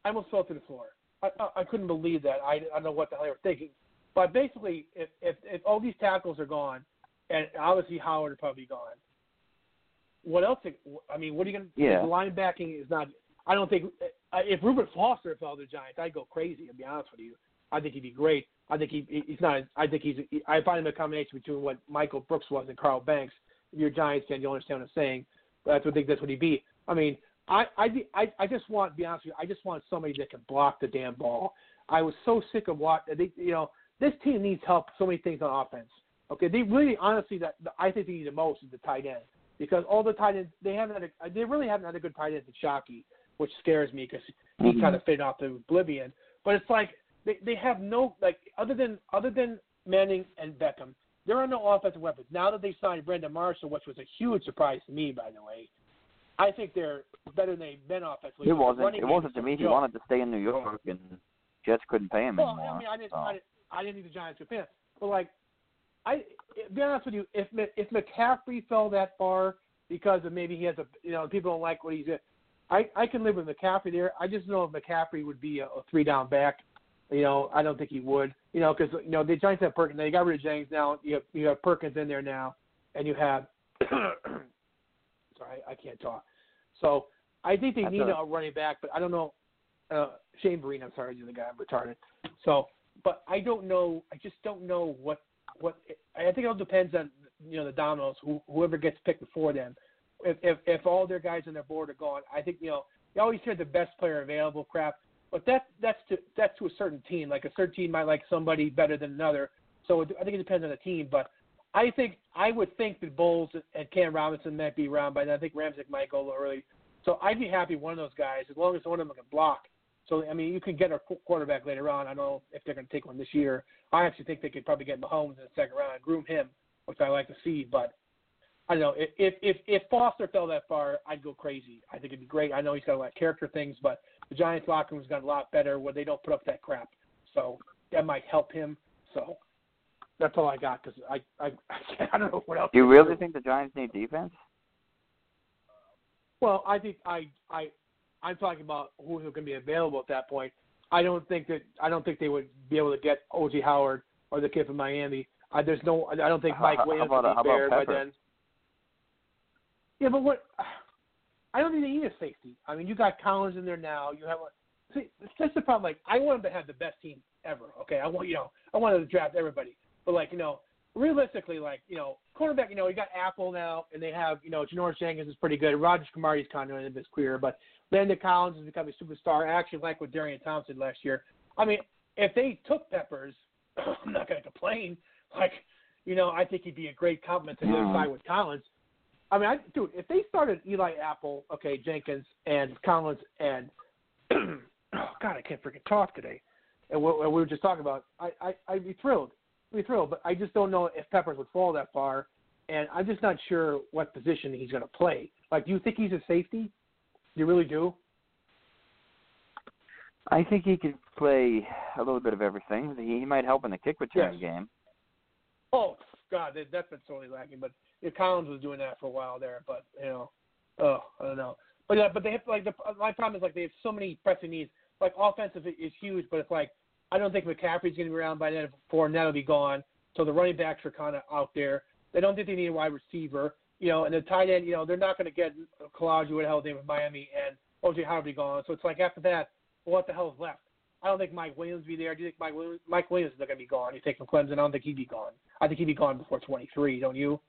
I couldn't believe that. I don't know what the hell they were thinking. But basically, if all these tackles are gone, and obviously Howard will probably be gone, what else? I mean, what are you going to do? The linebacking is not – I don't think – if Reuben Foster fell to the Giants, I'd go crazy, to be honest with you. I think he'd be great. I think he's not – I find him a combination between what Michael Brooks was and Carl Banks. If you're a Giants fan, you'll understand what I'm saying. But I think that's what he'd be. I mean, I just want – to be honest with you, I just want somebody that can block the damn ball. I was so sick of this team needs help so many things on offense. Okay, they really, honestly, I think they need the most is the tight end because all the tight ends they really haven't had a good tight end in Shockey, which scares me because he kind of faded off to oblivion. But it's like they have no other than Manning and Beckham, there are no offensive weapons. Now that they signed Brandon Marshall, which was a huge surprise to me, by the way, I think they're better than they've been offensively. It wasn't to me. He wanted to stay in New York, and Jets couldn't pay him anymore. I mean, I didn't think the Giants could pay him, but be honest with you, if McCaffrey fell that far because of maybe he has people don't like what he's at, I can live with McCaffrey there. I just know if McCaffrey would be a 3-down back. I don't think he would. Because the Giants have Perkins. They got rid of Jennings now. You have Perkins in there now, and you have sorry, I can't talk. So I think they need a running back, but I don't know. Shane Vereen, I'm sorry, the guy. I'm retarded. So, but I don't know. I just don't know what. I think it all depends on the dominoes. Whoever gets picked before them. If all their guys on their board are gone, I think you always hear the best player available crap. But that's to a certain team. Like a certain team might like somebody better than another. So I think it depends on the team. But I would think that Bolles and Cam Robinson might be around by then. I think Ramczyk might go a little early. So I'd be happy with one of those guys as long as one of them can block. So, I mean, you can get a quarterback later on. I don't know if they're going to take one this year. I actually think they could probably get Mahomes in the second round and groom him, which I like to see. But I don't know. If Foster fell that far, I'd go crazy. I think it'd be great. I know he's got a lot of character things, but the Giants locker room's got a lot better where they don't put up that crap. So that might help him. So that's all I got because I don't know what else. Do you really think the Giants need defense? Well, I think I'm talking about who's going to be available at that point. I don't think they would be able to get O.J. Howard or the kid from Miami. I don't think Mike Williams will be there by then. Yeah, but what? I don't think they need a safety. I mean, you got Collins in there now. You have that's the problem. Like, I want them to have the best team ever. Okay, I want to draft everybody, but realistically, cornerback, you got Apple now, and they have, Janoris Jenkins is pretty good. Roger Camari's kind of in his career, but Landon Collins has become a superstar. I actually like what Darian Thompson last year. I mean, if they took Peppers, I'm not going to complain. I think he'd be a great complement to the other side with Collins. I mean, if they started Eli Apple, Jenkins and Collins and oh God, I can't freaking talk today. And what we were just talking about, I'd be thrilled. But I just don't know if Peppers would fall that far, and I'm just not sure what position he's going to play. Do you think he's a safety? You really do? I think he could play a little bit of everything. He might help in the kick return game. Oh God, that's been sorely lacking. But Collins was doing that for a while there. But I don't know. But they have my problem is they have so many pressing needs. Offensive is huge, but it's I don't think McCaffrey's going to be around by then. Fournette will be gone. So the running backs are kind of out there. They don't think they need a wide receiver. And the tight end, they're not going to get Kalaju, what the hell, with Miami, and O.J. Howard will be gone. So it's after that, what the hell is left? I don't think Mike Williams will be there. Do you think Mike Williams is not going to be gone? You take from Clemson. I don't think he'd be gone. I think he'd be gone before 23, don't you?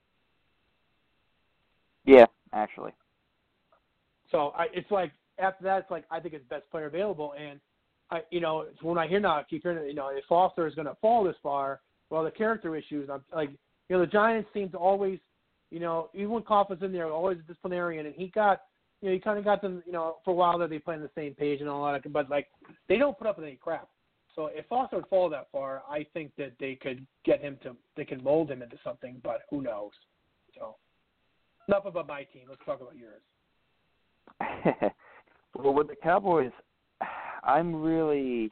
Yeah, actually. So after that, I think it's best player available. And, when I hear now, I keep hearing, if Foster is going to fall this far, well, the character issues, the Giants seem to always, even when Koff was in there, always a disciplinarian, and he got, he kind of got them, for a while there, they play on the same page and all that, but, they don't put up with any crap. So if Foster would fall that far, I think that they could get him they can mold him into something, but who knows? So, enough about my team. Let's talk about yours. Well, with the Cowboys, I'm really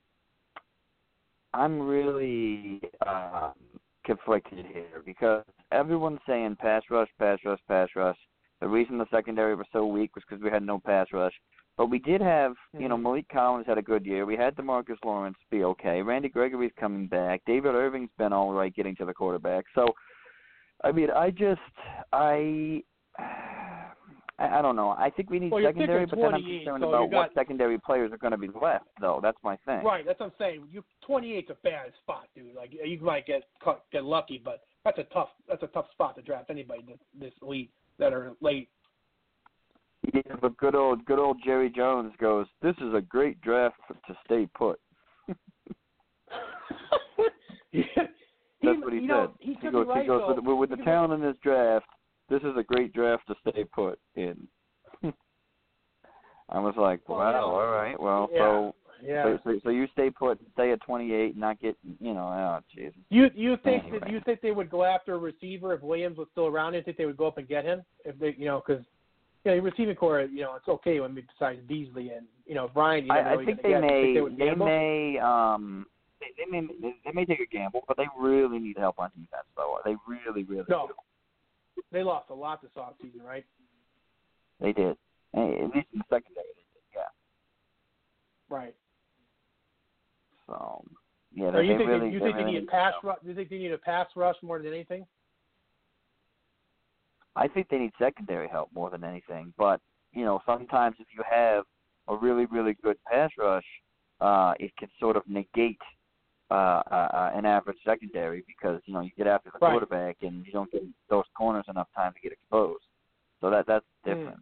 conflicted here because everyone's saying pass rush. The reason the secondary was so weak was because we had no pass rush. But we did have, Malik Collins had a good year. We had DeMarcus Lawrence be okay. Randy Gregory's coming back. David Irving's been all right getting to the quarterback. So, I mean, I don't know. I think we need secondary, but then I'm concerned about what secondary players are going to be left, though. That's my thing. Right, that's what I'm saying. 28's a bad spot, dude. You might get lucky, but that's a tough spot to draft anybody this elite that are late. Yeah, but good old Jerry Jones goes, "This is a great draft to stay put." That's what he said. He goes, with the talent in this draft, this is a great draft to stay put in. I was like, wow, all right. Well, so you stay put, stay at 28, and not get, oh, Jesus. You think they would go after a receiver if Williams was still around? You think they would go up and get him if they, because your receiving core, it's okay when besides Beasley and Brian. I think they may take a gamble, but they really need help on defense, though. They really do. They lost a lot this offseason, right? They did. Hey, at least in the secondary, they did, yeah. Right. So, yeah. Do you think they need a pass rush? Do you think they need a pass rush more than anything? I think they need secondary help more than anything. But sometimes if you have a really, really good pass rush, it can sort of negate an average secondary because you get after the quarterback and you don't give those corners enough time to get exposed. So that's the difference.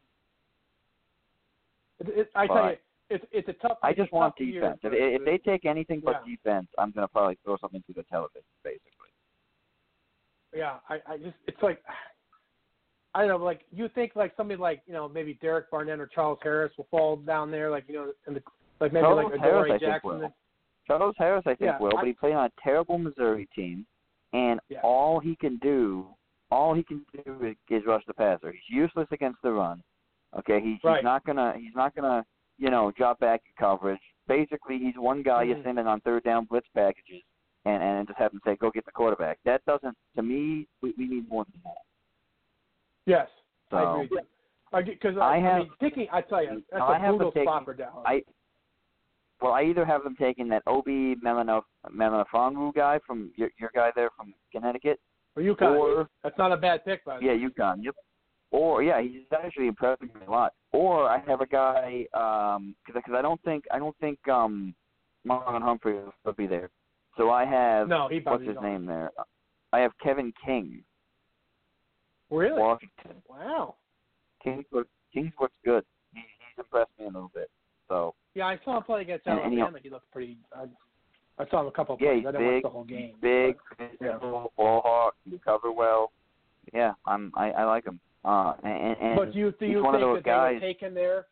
I tell you, it's a tough. I just want defense. If they take anything but defense, I'm going to probably throw something through the television, basically. Yeah, it's I don't know, you think somebody maybe Derek Barnett or Charles Harris will fall down there, maybe Adoree Jackson. Charles Harris, I think, will, but he played on a terrible Missouri team, and all he can do is rush the passer. He's useless against the run. Okay, he's not gonna drop back in coverage. Basically, he's one guy you're sending on third down blitz packages, and just have him say, "Go get the quarterback." That doesn't. To me, we need more than that. Yes, so, I agree with you. Because I tell you, that's a brutal spot for Dallas. well, I either have them taking that Obi Melifonwu guy from your guy there from Connecticut. Or UConn. Or, that's not a bad pick, by the way. Yeah, UConn. Yep. Or he's actually impressing me a lot. Or I have a guy because I don't think Marlon Humphrey will be there. So I have what's his name there? I have Kevin King. Really? Washington. Wow. King looks good. He's impressed me a little bit. So. Yeah, I saw him play against Alabama. He looked pretty. I saw him a couple of plays. I didn't watch the whole game. Big, physical, ball hawk. He cover well. Yeah, I like him. And but do you think that they would take him there?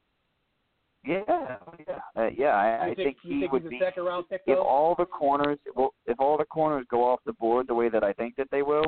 Yeah. I think he would be. He's a second-round pick, if all the corners go off the board the way that I think that they will,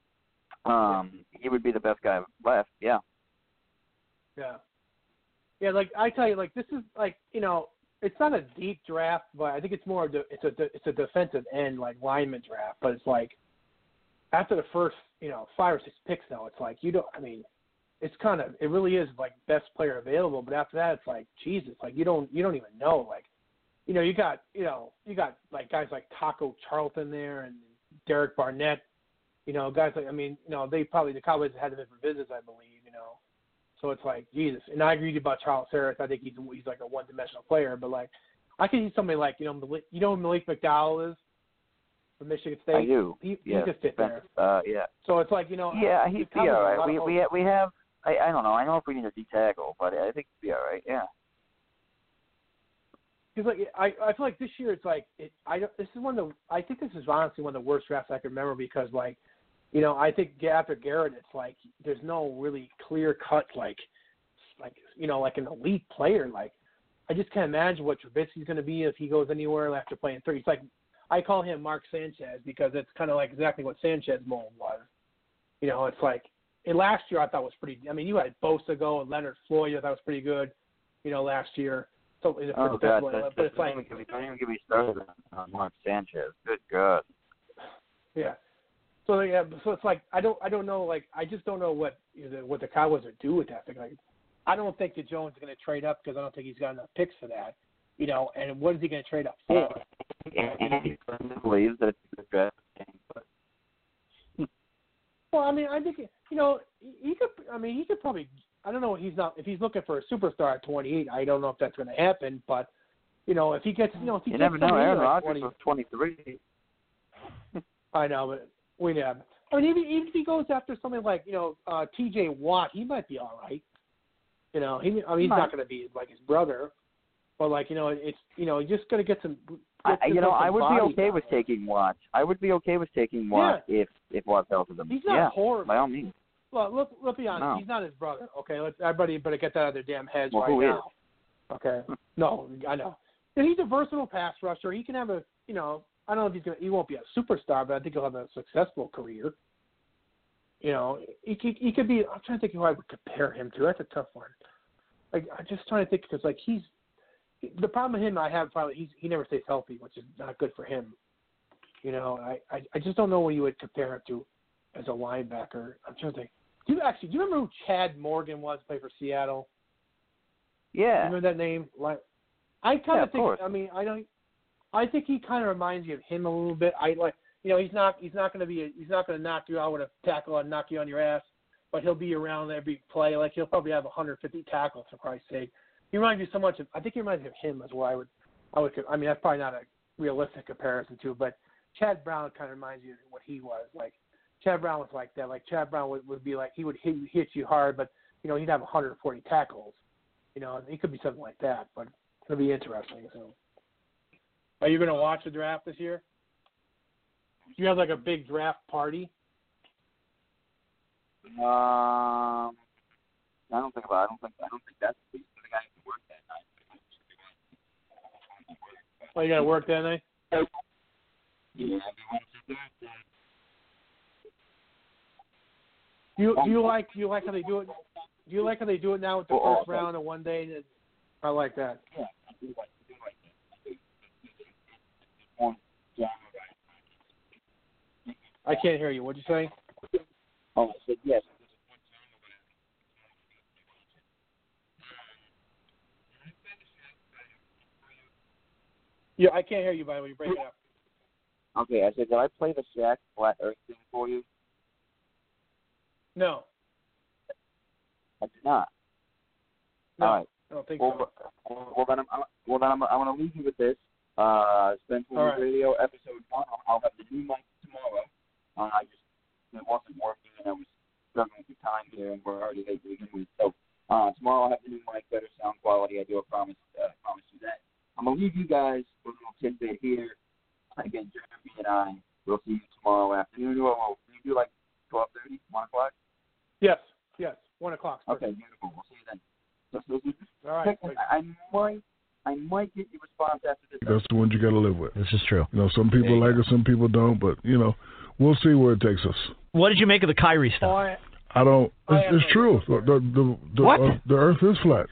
he would be the best guy left. Yeah. Yeah. Yeah, like I tell you, like this is like it's not a deep draft, but I think it's more it's a defensive end like lineman draft. But it's like after the first 5 or 6 picks, though, it's like it's kind of it really is like best player available. But after that, it's like Jesus, like you don't even know, like you got like guys like Taco Charlton there and Derek Barnett, guys like the Cowboys had him in for business, I believe, So it's like Jesus, and I agree about Charles Harris. I think he's like a one-dimensional player, but like I could see somebody like who Malik McDowell is from Michigan State. I do. He could fit there. Yeah. So it's like Yeah, he'd be all right. We have. I don't know. I know if we need a D tackle, but I think he'd be all right. Yeah. Because like I feel like this year it's like I think this is honestly one of the worst drafts I can remember because like. I think after Garrett, it's like there's no really clear cut like an elite player. Like I just can't imagine what Trubisky's going to be if he goes anywhere after playing 30. It's like I call him Mark Sanchez because it's kind of like exactly what Sanchez mold was. It's like last year I thought was pretty. I mean, you had Bosa go and Leonard Floyd. I thought was pretty good. Last year. So but it's like don't even get me started on Mark Sanchez. Good God. Yeah. So it's like I don't know, like I just don't know what the Cowboys would do with that thing. Like I don't think that Jones is going to trade up because I don't think he's got enough picks for that. And what is he going to trade up for? And he believes that it's a good draft. Well, I mean, I think he could. I mean, he could probably. I don't know. If he's looking for a superstar at 28, I don't know if that's going to happen. But if he gets, if he you gets never know. Aaron like Rodgers was 23. I know, but. We have. I mean, even if he goes after something like T.J. Watt, he might be all right. He's not going to be like his brother, but like it's you're just going to get some. I would be okay with taking Watt. I would be okay with taking Watt if Watt fell to them. He's not horrible. By all means. Well, let's be honest. No. He's not his brother. Okay, everybody better get that out of their damn heads right now. Is? Okay. No, I know. And he's a versatile pass rusher. He can have a I don't know if he won't be a superstar, but I think he'll have a successful career. He could be. I'm trying to think who I would compare him to. That's a tough one. Like I'm just trying to think because like the problem with him I have probably he never stays healthy, which is not good for him. I just don't know what you would compare him to as a linebacker. I'm trying to think. Do you remember who Chad Morgan was, played for Seattle? Yeah. Remember that name? I kind of think. Course. I mean, I think he kind of reminds me of him a little bit. He's not going to knock you out with a tackle and knock you on your ass, but he'll be around every play. Like he'll probably have 150 tackles for Christ's sake. He reminds me so much of. I think he reminds me of him as well. I mean, that's probably not a realistic comparison too, but Chad Brown kind of reminds you of what he was like. Chad Brown was like that. Like Chad Brown would be like he would hit you hard, but he'd have 140 tackles. It could be something like that, but it'll be interesting. So. Are you going to watch the draft this year? Do you have like a big draft party? I don't think that's the guy who work that night. Oh, you got to work that night? Yeah. Do you like how they do it? Do you like how they do it now with the first round of one day? I like that. Yeah, I do like that. I can't hear you. What'd you say? Oh, I said yes. Yeah, I can't hear you, by the way. You're breaking up. Okay, I said, did I play the Shaq Flat Earth thing for you? No. I did not. No, all right. I don't think so. Well, then I'm going to leave you with this. Spence Radio episode 1. I'll have the new mic tomorrow. It wasn't working, and I was struggling with time here, and we're already late to begin with. So tomorrow I'll have the new mic, better sound quality. I do promise you that. I'm going to leave you guys with a little tidbit here. Again, Jeremy and I will see you tomorrow afternoon. Will you do like 12:30, 1 o'clock? Yes, 1 o'clock. Okay, beautiful. We'll see you then. All right. I might get your response after this. That's the one you got to live with. This is true. Some people like it, some people don't, but we'll see where it takes us. What did you make of the Kyrie stuff? I don't. It's true. The Earth is flat.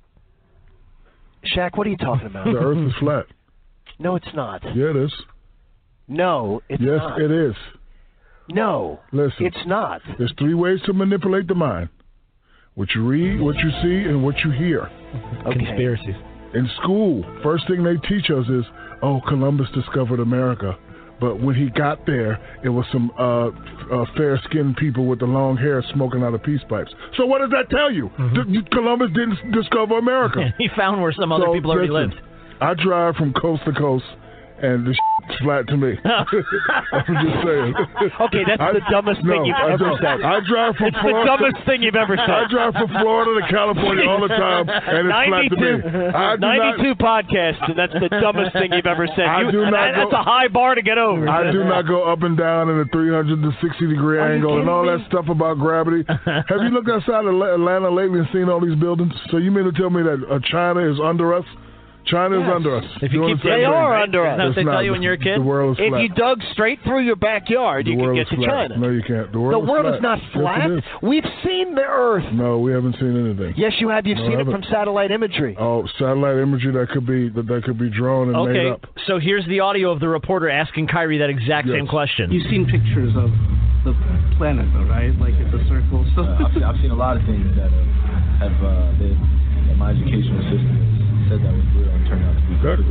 Shaq, what are you talking about? The Earth is flat. No, it's not. Yeah, it is. No, it's not. Yes, it is. No, listen. It's not. There's 3 ways to manipulate the mind: what you read, what you see, and what you hear. Okay. Conspiracies. In school, first thing they teach us is, Columbus discovered America. But when he got there, it was some fair-skinned people with the long hair smoking out of peace pipes. So what does that tell you? Columbus didn't discover America. He found where some other people already lived. I drive from coast to coast, and the shit's flat to me. I'm just saying. Okay, that's the dumbest thing you've ever said. I drive from Florida. It's Florida. the dumbest thing you've ever said. I drive from Florida to California all the time, and it's flat to me. 92 podcasts, and that's the dumbest thing you've ever said. That's a high bar to get over. I do not go up and down in a 360-degree angle and all that stuff about gravity. Have you looked outside of Atlanta lately and seen all these buildings? So you mean to tell me that China is under us? China is under us. If you keep they are under us. That's what they tell you when you're a kid? The world is flat. If you dug straight through your backyard, you could get to China. No, you can't. The world is not flat. Yes, We've seen the Earth. No, we haven't seen anything. Yes, you have. You've seen it from satellite imagery. Oh, satellite imagery that could be drawn and made up. So here's the audio of the reporter asking Kyrie that exact same question. You've seen pictures of the planet, though, right? Like it's a circle. So I've seen a lot of things that have my educational system said that was real and turned out to be good.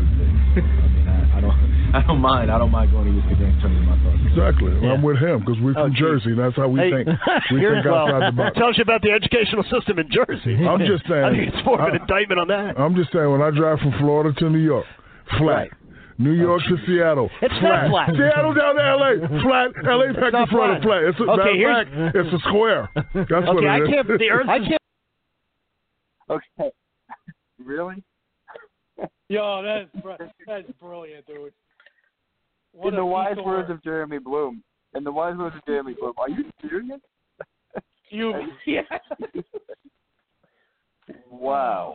I don't mind. I don't mind going to Instagram and turning my thoughts. Exactly. Yeah. I'm with him because we're from Jersey. And that's how we think. We think outside the box. Tells you about the educational system in Jersey. I'm just saying. I think it's more of an indictment on that. I'm just saying when I drive from Florida to New York, flat. Right. New York to Seattle, it's flat. Not flat. Seattle down to L.A., flat. L.A. back to Florida, flat. It's a square. That's what it is. I can't. Okay. Really? Yo, that's brilliant, dude. In the wise words of Jeremy Bloom, are you serious? Yeah. Wow.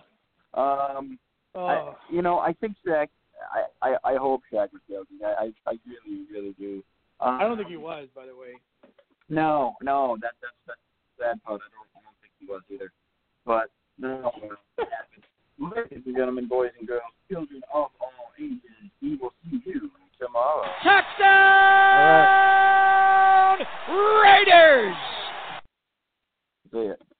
I think Shaq. I hope Shaq was joking. I really, really do. I don't think he was, by the way. No, that's the sad part. I don't think he was either. But no, it happens. Ladies and gentlemen, boys and girls, children of all ages, we will see you tomorrow. Touchdown, Raiders! See ya.